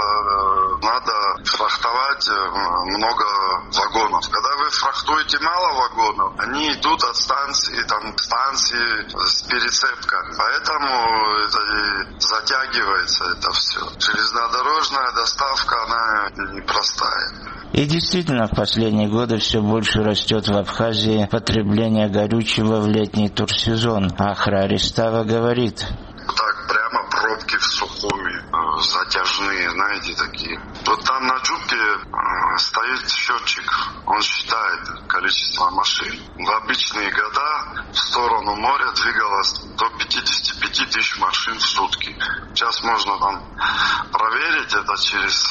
надо фрахтовать много вагонов. Когда вы фрахтуете мало вагонов, они идут от станции, там станции с перецепками. Поэтому это и затягивается это все. Железнодорожная доставка, она непростая. И действительно, в последние годы все больше растет в Абхазии потребление горючего в летний турсезон. Ахра Арестава говорит: так прямо пробки в Сухуми, затяжные, знаете, такие. Вот там на Джубке стоит счетчик, он считает количество машин. В обычные года в сторону моря двигалось до пятьдесят пять тысяч машин в сутки. Сейчас можно там проверить это через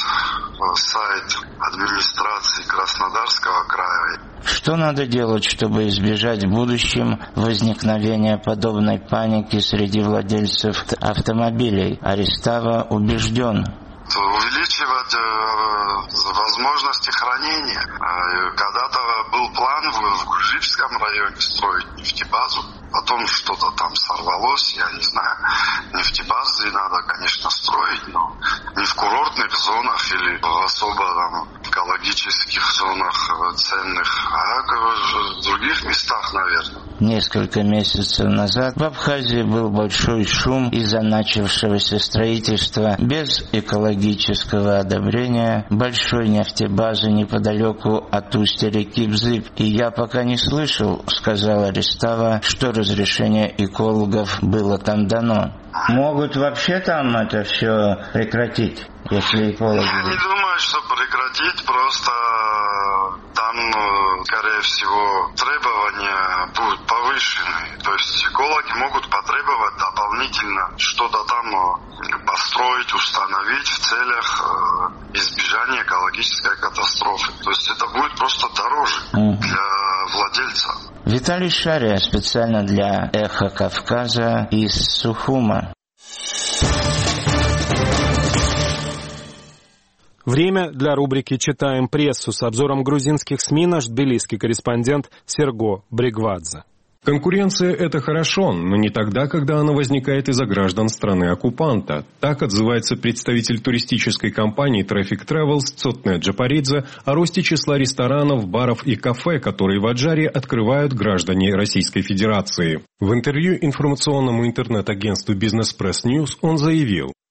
сайт администрации Краснодарского края. Что надо делать, чтобы избежать в будущем возникновения подобной паники среди владельцев автомобилей? Арестава убежден: увеличивать э, возможности хранения. Э, когда-то был план в, в Гуржипском районе строить нефтебазу. Потом что-то там сорвалось, я не знаю. Нефтебазы надо, конечно, строить, но не в курортных зонах или в особо там экологических зонах ценных, а в других местах, наверное. Несколько месяцев назад в Абхазии был большой шум из-за начавшегося строительства без экологического одобрения большой нефтебазы неподалеку от устья реки Бзып. И я пока не слышал, сказал Арестава, что разрешение экологов было там дано. Могут вообще там это все прекратить, если экологи... Я не думаю, что прекратить, просто там, скорее всего, требования будут повышены. То есть экологи могут потребовать дополнительно что-то там построить, установить в целях избежания экологической катастрофы. То есть это будет просто дороже для владельца. Виталий Шария специально для «Эхо Кавказа» из Сухума. Время для рубрики «Читаем прессу». С обзором грузинских СМИ наш тбилисский корреспондент Серго Бригвадзе. Конкуренция – это хорошо, но не тогда, когда она возникает из-за граждан страны-оккупанта. Так отзывается представитель туристической компании Traffic Travels Цотне Джапаридзе о росте числа ресторанов, баров и кафе, которые в Аджаре открывают граждане Российской Федерации. В интервью информационному интернет-агентству Business Press News он заявил: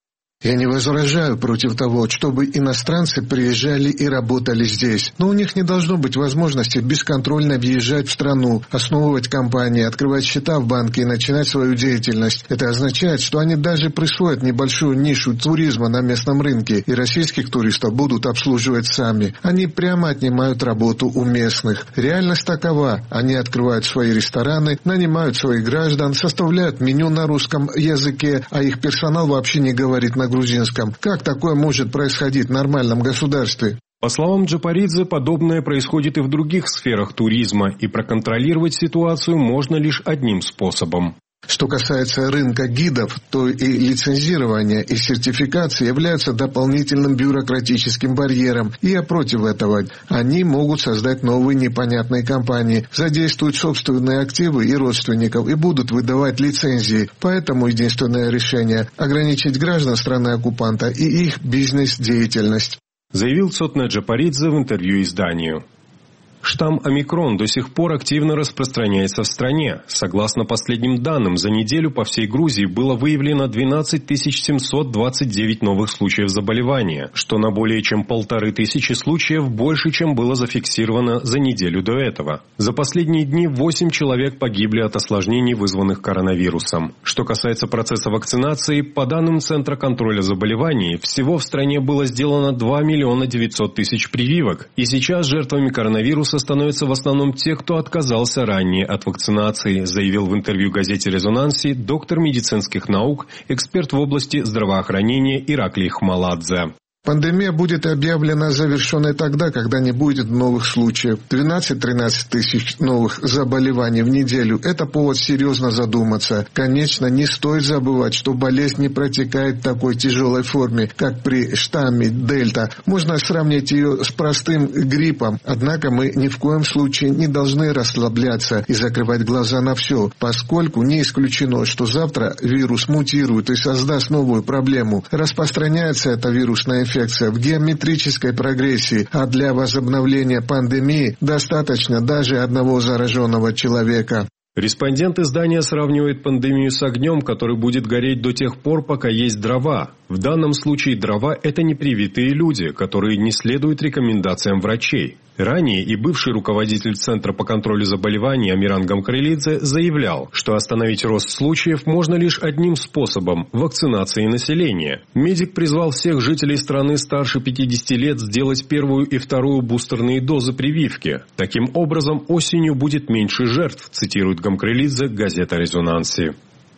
Я не возражаю против того, чтобы иностранцы приезжали и работали здесь. Но у них не должно быть возможности бесконтрольно въезжать в страну, основывать компании, открывать счета в банке и начинать свою деятельность. Это означает, что они даже присвоят небольшую нишу туризма на местном рынке, и российских туристов будут обслуживать сами. Они прямо отнимают работу у местных. Реальность такова. Они открывают свои рестораны, нанимают своих граждан, составляют меню на русском языке, а их персонал вообще не говорит на грузинском. Как такое может происходить в нормальном государстве? По словам Джапаридзе, подобное происходит и в других сферах туризма, и проконтролировать ситуацию можно лишь одним способом. Что касается рынка гидов, то и лицензирование, и сертификация являются дополнительным бюрократическим барьером. И я против этого. Они могут создать новые непонятные компании, задействуют собственные активы и родственников и будут выдавать лицензии. Поэтому единственное решение – ограничить граждан страны-оккупанта и их бизнес-деятельность. Заявил Цотнет Джапаридзе в интервью изданию. Штамм омикрон до сих пор активно распространяется в стране. Согласно последним данным, за неделю по всей Грузии было выявлено двенадцать тысяч семьсот двадцать девять новых случаев заболевания, что на более чем полторы тысячи случаев больше, чем было зафиксировано за неделю до этого. За последние дни восемь человек погибли от осложнений, вызванных коронавирусом. Что касается процесса вакцинации, по данным Центра контроля заболеваний, всего в стране было сделано два миллиона девятьсот тысяч прививок, и сейчас жертвами коронавируса становятся в основном те, кто отказался ранее от вакцинации, заявил в интервью газете «Резонанси» доктор медицинских наук, эксперт в области здравоохранения Ираклий Хмаладзе. Пандемия будет объявлена завершенной тогда, когда не будет новых случаев. двенадцать-тринадцать тысяч новых заболеваний в неделю – это повод серьезно задуматься. Конечно, не стоит забывать, что болезнь не протекает в такой тяжелой форме, как при штамме Дельта. Можно сравнить ее с простым гриппом. Однако мы ни в коем случае не должны расслабляться и закрывать глаза на все, поскольку не исключено, что завтра вирус мутирует и создаст новую проблему. Распространяется эта вирусная инфекция в геометрической прогрессии, а для возобновления пандемии достаточно даже одного зараженного человека. Респондент издания сравнивает пандемию с огнем, который будет гореть до тех пор, пока есть дрова. В данном случае дрова – это непривитые люди, которые не следуют рекомендациям врачей. Ранее и бывший руководитель Центра по контролю заболеваний Амиран Гамкрелидзе заявлял, что остановить рост случаев можно лишь одним способом – вакцинацией населения. Медик призвал всех жителей страны старше пятидесяти лет сделать первую и вторую бустерные дозы прививки. Таким образом, осенью будет меньше жертв, цитирует Гамкрелидзе газета «Резонанси».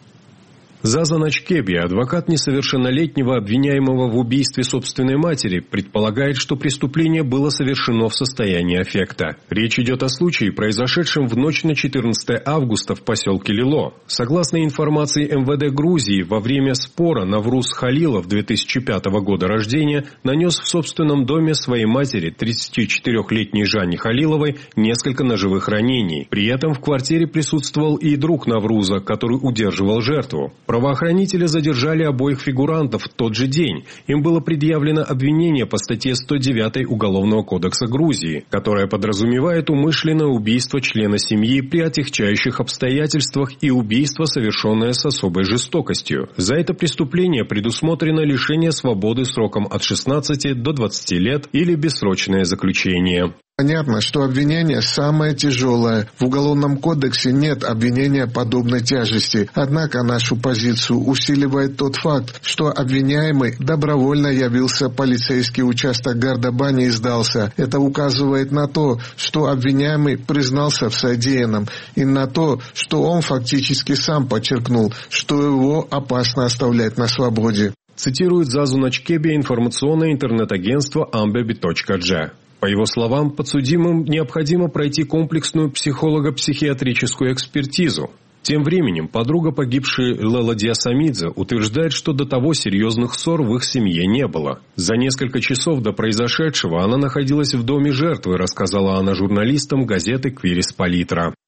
Заза Начкеби, адвокат несовершеннолетнего, обвиняемого в убийстве собственной матери, предполагает, что преступление было совершено в состоянии аффекта. Речь идет о случае, произошедшем в ночь на четырнадцатое августа в поселке Лило. Согласно информации эм вэ дэ Грузии, во время спора Навруз Халилов две тысячи пятого года рождения нанес в собственном доме своей матери, тридцатичетырёхлетней Жанне Халиловой, несколько ножевых ранений. При этом в квартире присутствовал и друг Навруза, который удерживал жертву. Правоохранители задержали обоих фигурантов в тот же день. Им было предъявлено обвинение по статье сто девятой Уголовного кодекса Грузии, которая подразумевает умышленное убийство члена семьи при отягчающих обстоятельствах и убийство, совершенное с особой жестокостью. За это преступление предусмотрено лишение свободы сроком от шестнадцати до двадцати лет или бессрочное заключение. Понятно, что обвинение самое тяжелое. В Уголовном кодексе нет обвинения подобной тяжести. Однако нашу позицию усиливает тот факт, что обвиняемый добровольно явился в полицейский участок Гардабани и сдался. Это указывает на то, что обвиняемый признался в содеянном, и на то, что он фактически сам подчеркнул, что его опасно оставлять на свободе. Цитирует Зазу Начкеби информационное интернет-агентство амбеби точка джи. По его словам, подсудимым необходимо пройти комплексную психолого-психиатрическую экспертизу. Тем временем подруга погибшей Лела Диасамидзе утверждает, что до того серьезных ссор в их семье не было. За несколько часов до произошедшего она находилась в доме жертвы, рассказала она журналистам газеты «Квирис Политра».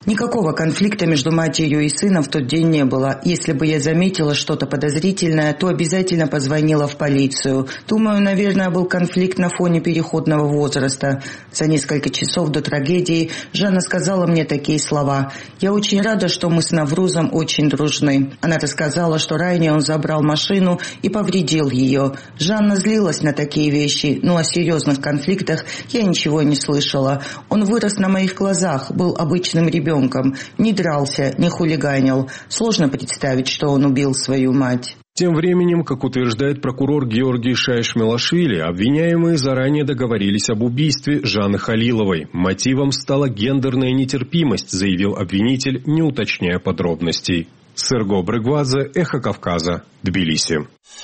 Никакого конфликта между матерью и сыном в тот день не было. Если бы я заметила что-то подозрительное, то обязательно позвонила в полицию. Думаю, наверное, был конфликт на фоне переходного возраста. За несколько часов до трагедии Жанна сказала мне такие слова. «Я очень рада, что мы с Наврузом очень дружны». Она рассказала, что ранее он забрал машину и повредил ее. Жанна злилась на такие вещи, но о серьезных конфликтах я ничего не слышала. Он вырос на моих глазах, был обычным ребенком. Не дрался, не хулиганил. Сложно представить, что он убил свою мать. Тем временем, как утверждает прокурор Георгий Шаишмелашвили, обвиняемые заранее договорились об убийстве Жанны Халиловой. Мотивом стала гендерная нетерпимость, заявил обвинитель, не уточняя подробностей. Серго Брыгвадзе, Эхо Кавказа, Тбилиси.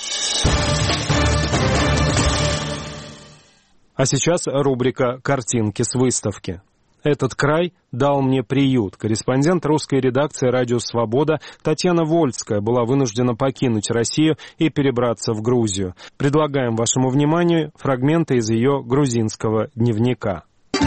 А сейчас рубрика «Картинки с выставки». Этот край дал мне приют. Корреспондент русской редакции «Радио Свобода» Татьяна Вольская была вынуждена покинуть Россию и перебраться в Грузию. Предлагаем вашему вниманию фрагменты из ее грузинского дневника.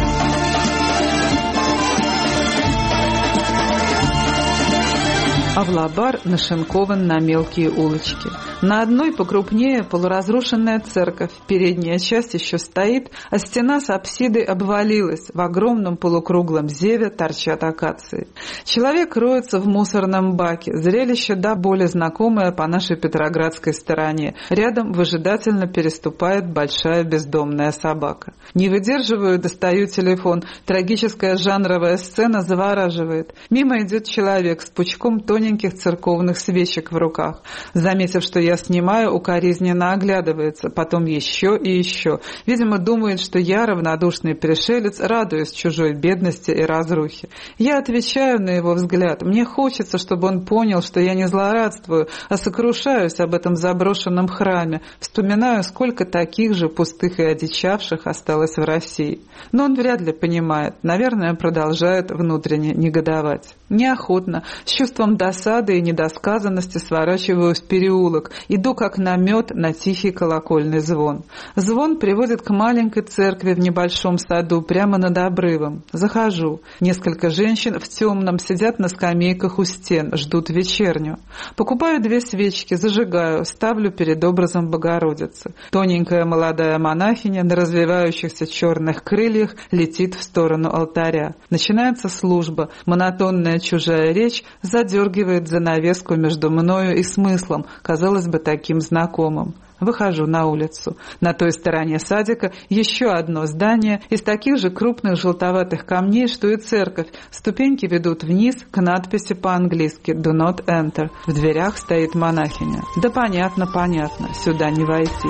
Авлабар нашинкован на мелкие улочки. На одной покрупнее полуразрушенная церковь. Передняя часть еще стоит, а стена с апсидой обвалилась. В огромном полукруглом зеве торчат акации. Человек роется в мусорном баке. Зрелище до боли знакомое по нашей петроградской стороне. Рядом выжидательно переступает большая бездомная собака. Не выдерживаю, достаю телефон. Трагическая жанровая сцена завораживает. Мимо идет человек с пучком тоненьких церковных свечек в руках. Заметив, что я снимаю, укоризненно оглядывается, потом еще и еще. Видимо, думает, что я, равнодушный пришелец, радуюсь чужой бедности и разрухе. Я отвечаю на его взгляд. Мне хочется, чтобы он понял, что я не злорадствую, а сокрушаюсь об этом заброшенном храме. Вспоминаю, сколько таких же пустых и одичавших осталось в России. Но он вряд ли понимает. Наверное, продолжает внутренне негодовать. Неохотно, с чувством досады и недосказанности сворачиваю в переулок. Иду как намет на тихий колокольный звон. Звон приводит к маленькой церкви в небольшом саду, прямо над обрывом. Захожу. Несколько женщин в темном сидят на скамейках у стен, ждут вечерню. Покупаю две свечки, зажигаю, ставлю перед образом Богородицы. Тоненькая молодая монахиня на развивающихся черных крыльях летит в сторону алтаря. Начинается служба. Монотонная чужая речь задергивает занавеску между мною и смыслом, казалось бы, таким знакомым. Выхожу на улицу. На той стороне садика еще одно здание из таких же крупных желтоватых камней, что и церковь. Ступеньки ведут вниз к надписи по-английски «Do not enter». В дверях стоит монахиня. Да понятно, понятно, сюда не войти.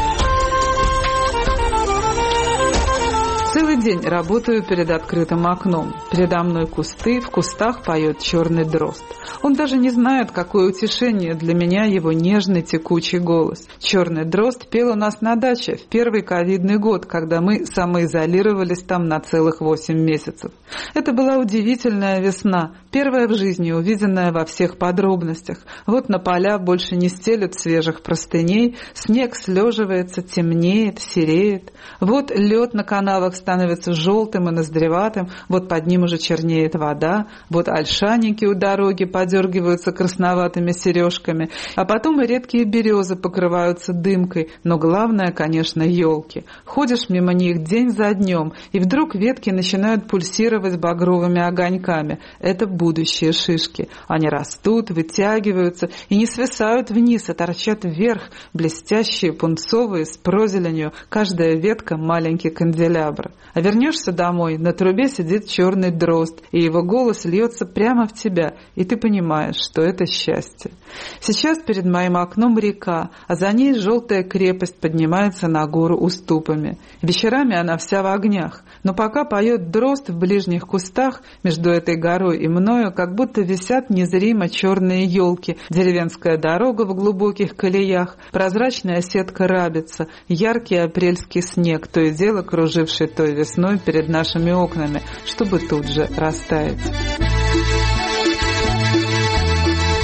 Целый день работаю перед открытым окном. Передо мной кусты, в кустах поет черный дрозд. Он даже не знает, какое утешение для меня его нежный текучий голос. Черный дрозд пел у нас на даче в первый ковидный год, когда мы самоизолировались там на целых восемь месяцев. Это была удивительная весна, первая в жизни, увиденная во всех подробностях. Вот на поля больше не стелют свежих простыней, снег слеживается, темнеет, сереет. Вот лед на канавах становится желтым и ноздреватым, вот под ним уже чернеет вода, вот ольшанники у дороги подергиваются красноватыми сережками, а потом и редкие березы покрываются дымкой, но главное, конечно, елки. Ходишь мимо них день за днем, и вдруг ветки начинают пульсировать багровыми огоньками. Это будущие шишки. Они растут, вытягиваются и не свисают вниз, а торчат вверх, блестящие, пунцовые, с прозеленью, каждая ветка маленький канделябр. А вернешься домой, на трубе сидит черный дрозд, и его голос льется прямо в тебя, и ты понимаешь, что это счастье. Сейчас перед моим окном река, а за ней желтая крепость поднимается на гору уступами. Вечерами она вся в огнях, но пока поет дрозд в ближних кустах, между этой горой и мною как будто висят незримо черные елки, деревенская дорога в глубоких колеях, прозрачная сетка рабица, яркий апрельский снег, то и дело круживший той весной перед нашими окнами, чтобы тут же растаять.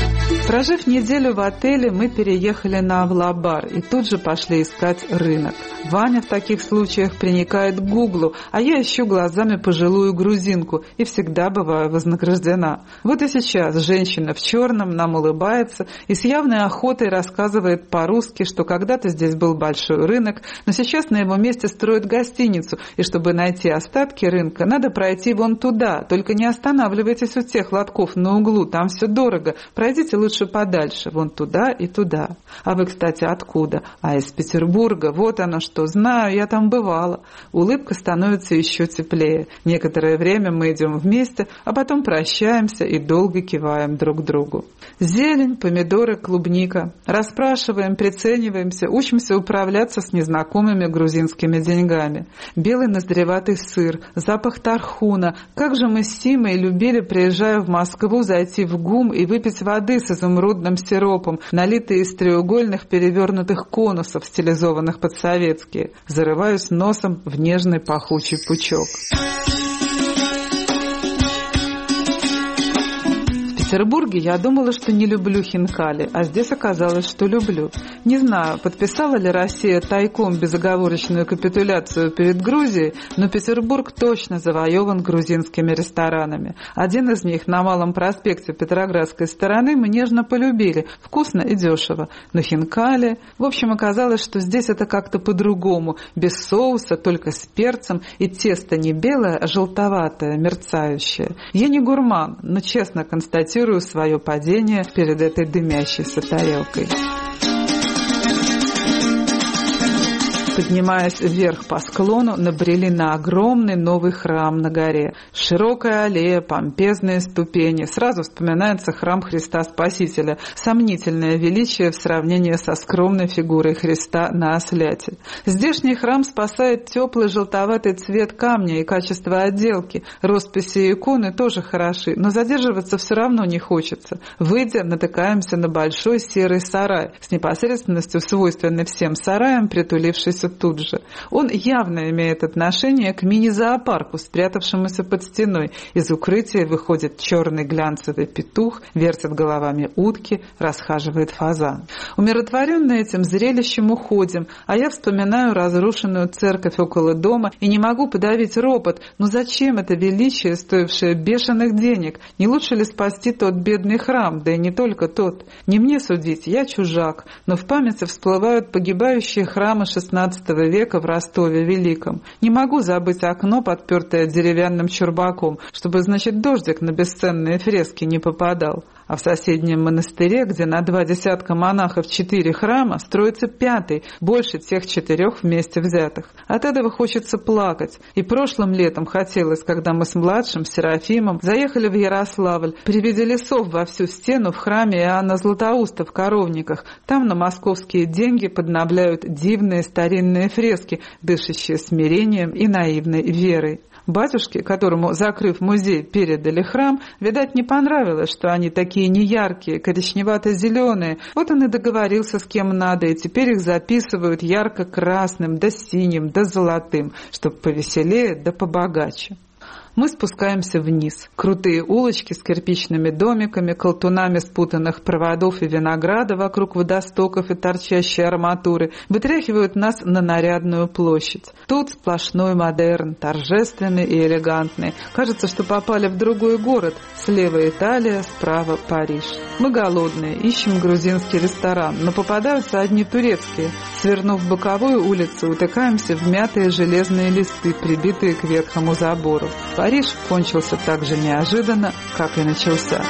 Прожив неделю в отеле, мы переехали на Авлабар и тут же пошли искать рынок. Ваня в таких случаях приникает к Гуглу, а я ищу глазами пожилую грузинку и всегда бываю вознаграждена. Вот и сейчас женщина в черном нам улыбается и с явной охотой рассказывает по-русски, что когда-то здесь был большой рынок, но сейчас на его месте строят гостиницу, и чтобы найти остатки рынка, надо пройти вон туда. Только не останавливайтесь у тех лотков на углу, там все дорого. Пройдите лучше подальше, вон туда и туда. А вы, кстати, откуда? А из Петербурга. Вот оно что. Знаю, я там бывала. Улыбка становится еще теплее. Некоторое время мы идем вместе, а потом прощаемся и долго киваем друг другу. Зелень, помидоры, клубника. Расспрашиваем, прицениваемся, учимся управляться с незнакомыми грузинскими деньгами. Белый ноздреватый сыр, запах тархуна. Как же мы с Симой любили, приезжая в Москву, зайти в ГУМ и выпить воды с изумрудным сиропом, налитые из треугольных перевернутых конусов, стилизованных под советские. Зарываюсь носом в нежный пахучий пучок. В Петербурге я думала, что не люблю хинкали, а здесь оказалось, что люблю. Не знаю, подписала ли Россия тайком безоговорочную капитуляцию перед Грузией, но Петербург точно завоеван грузинскими ресторанами. Один из них на Малом проспекте Петроградской стороны мы нежно полюбили, вкусно и дешево. Но хинкали... В общем, оказалось, что здесь это как-то по-другому, без соуса, только с перцем, и тесто не белое, а желтоватое, мерцающее. Я не гурман, но честно констатирую свое падение перед этой дымящейся тарелкой. Поднимаясь вверх по склону, набрели на огромный новый храм на горе. Широкая аллея, помпезные ступени. Сразу вспоминается храм Христа Спасителя. Сомнительное величие в сравнении со скромной фигурой Христа на осляте. Здешний храм спасает теплый желтоватый цвет камня и качество отделки. Росписи и иконы тоже хороши, но задерживаться все равно не хочется. Выйдя, натыкаемся на большой серый сарай, с непосредственностью свойственной всем сараям, притулившийся тут же. Он явно имеет отношение к мини-зоопарку, спрятавшемуся под стеной. Из укрытия выходит черный глянцевый петух, вертят головами утки, расхаживает фазан. Умиротворенные этим зрелищем уходим, а я вспоминаю разрушенную церковь около дома и не могу подавить ропот. Ну зачем это величие, стоившее бешеных денег? Не лучше ли спасти тот бедный храм? Да и не только тот. Не мне судить, я чужак, но в памяти всплывают погибающие храмы шестнадцатого века в Ростове Великом. Не могу забыть окно, подпертое деревянным чурбаком, чтобы, значит, дождик на бесценные фрески не попадал. А в соседнем монастыре, где на два десятка монахов четыре храма, строится пятый, больше тех четырех вместе взятых. От этого хочется плакать. И прошлым летом хотелось, когда мы с младшим Серафимом заехали в Ярославль, при виде лесов во всю стену в храме Иоанна Златоуста в Коровниках. Там на московские деньги подновляют дивные старинные фрески, дышащие смирением и наивной верой. Батюшке, которому, закрыв музей, передали храм, видать, не понравилось, что они такие неяркие, коричневато-зеленые. Вот он и договорился с кем надо, и теперь их записывают ярко-красным, да синим, да золотым, чтоб повеселее да побогаче. Мы спускаемся вниз. Крутые улочки с кирпичными домиками, колтунами спутанных проводов и винограда вокруг водостоков и торчащей арматуры вытряхивают нас на нарядную площадь. Тут сплошной модерн, торжественный и элегантный. Кажется, что попали в другой город. Слева Италия, справа Париж. Мы голодные, ищем грузинский ресторан, но попадаются одни турецкие. Свернув боковую улицу, утыкаемся в мятые железные листы, прибитые к ветхому забору. Париж кончился так же неожиданно, как и начался.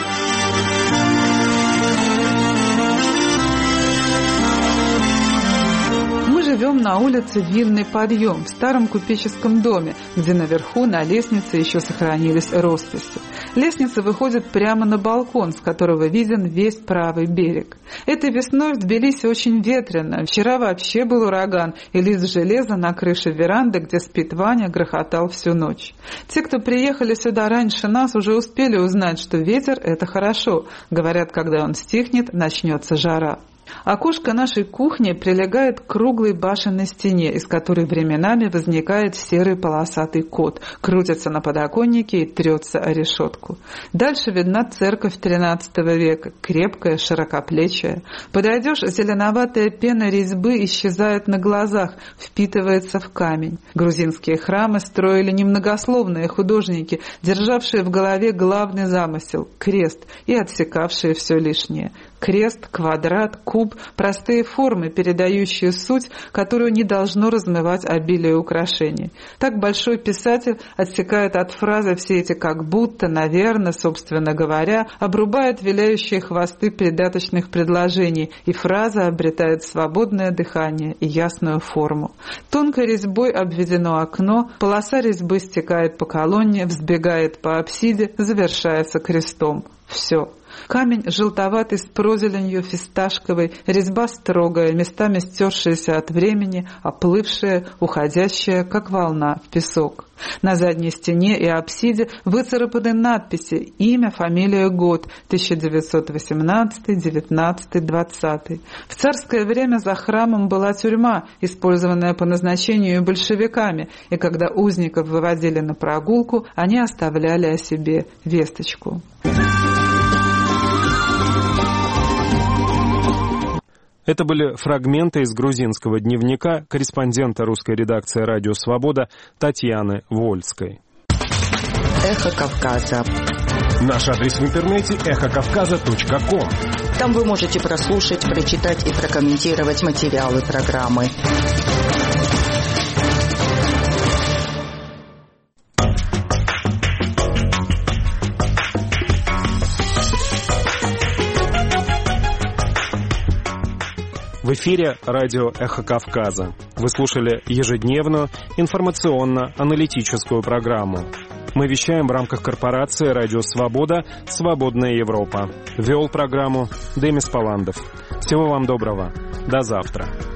Мы живем на улице Винный подъем, в старом купеческом доме, где наверху на лестнице еще сохранились росписи. Лестница выходит прямо на балкон, с которого виден весь правый берег. Этой весной в Тбилиси очень ветрено. Вчера вообще был ураган, и лист железа на крыше веранды, где спит Ваня, грохотал всю ночь. Те, кто приехали сюда раньше нас, уже успели узнать, что ветер – это хорошо. Говорят, когда он стихнет, начнется жара. Окошко нашей кухни прилегает к круглой башенной стене, из которой временами возникает серый полосатый кот, крутится на подоконнике и трется о решетку. Дальше видна церковь тринадцатого века, крепкая, широкоплечая. Подойдешь, зеленоватая пена резьбы исчезает на глазах, впитывается в камень. Грузинские храмы строили немногословные художники, державшие в голове главный замысел – крест, и отсекавшие все лишнее. Крест, квадрат, куб – простые формы, передающие суть, которую не должно размывать обилие украшений. Так большой писатель отсекает от фразы все эти «как будто», «наверно», «собственно говоря», обрубает виляющие хвосты придаточных предложений, и фраза обретает свободное дыхание и ясную форму. Тонкой резьбой обведено окно, полоса резьбы стекает по колонне, взбегает по апсиде, завершается крестом. Все. Камень желтоватый с прозеленью фисташковой, резьба строгая, местами стершаяся от времени, оплывшая, уходящая, как волна, в песок. На задней стене и апсиде выцарапаны надписи: имя, фамилия, год тысяча девятьсот восемнадцатый, девятнадцатый, двадцатый. В царское время за храмом была тюрьма, использованная по назначению большевиками, и когда узников выводили на прогулку, они оставляли о себе весточку. Это были фрагменты из грузинского дневника корреспондента русской редакции «Радио Свобода» Татьяны Вольской. Эхо Кавказа. Наш адрес в интернете эхо кавказа точка ком. Там вы можете прослушать, прочитать и прокомментировать материалы программы. В эфире радио «Эхо Кавказа». Вы слушали ежедневную информационно-аналитическую программу. Мы вещаем в рамках корпорации «Радио Свобода. Свободная Европа». Вел программу Демис Паландов. Всего вам доброго. До завтра.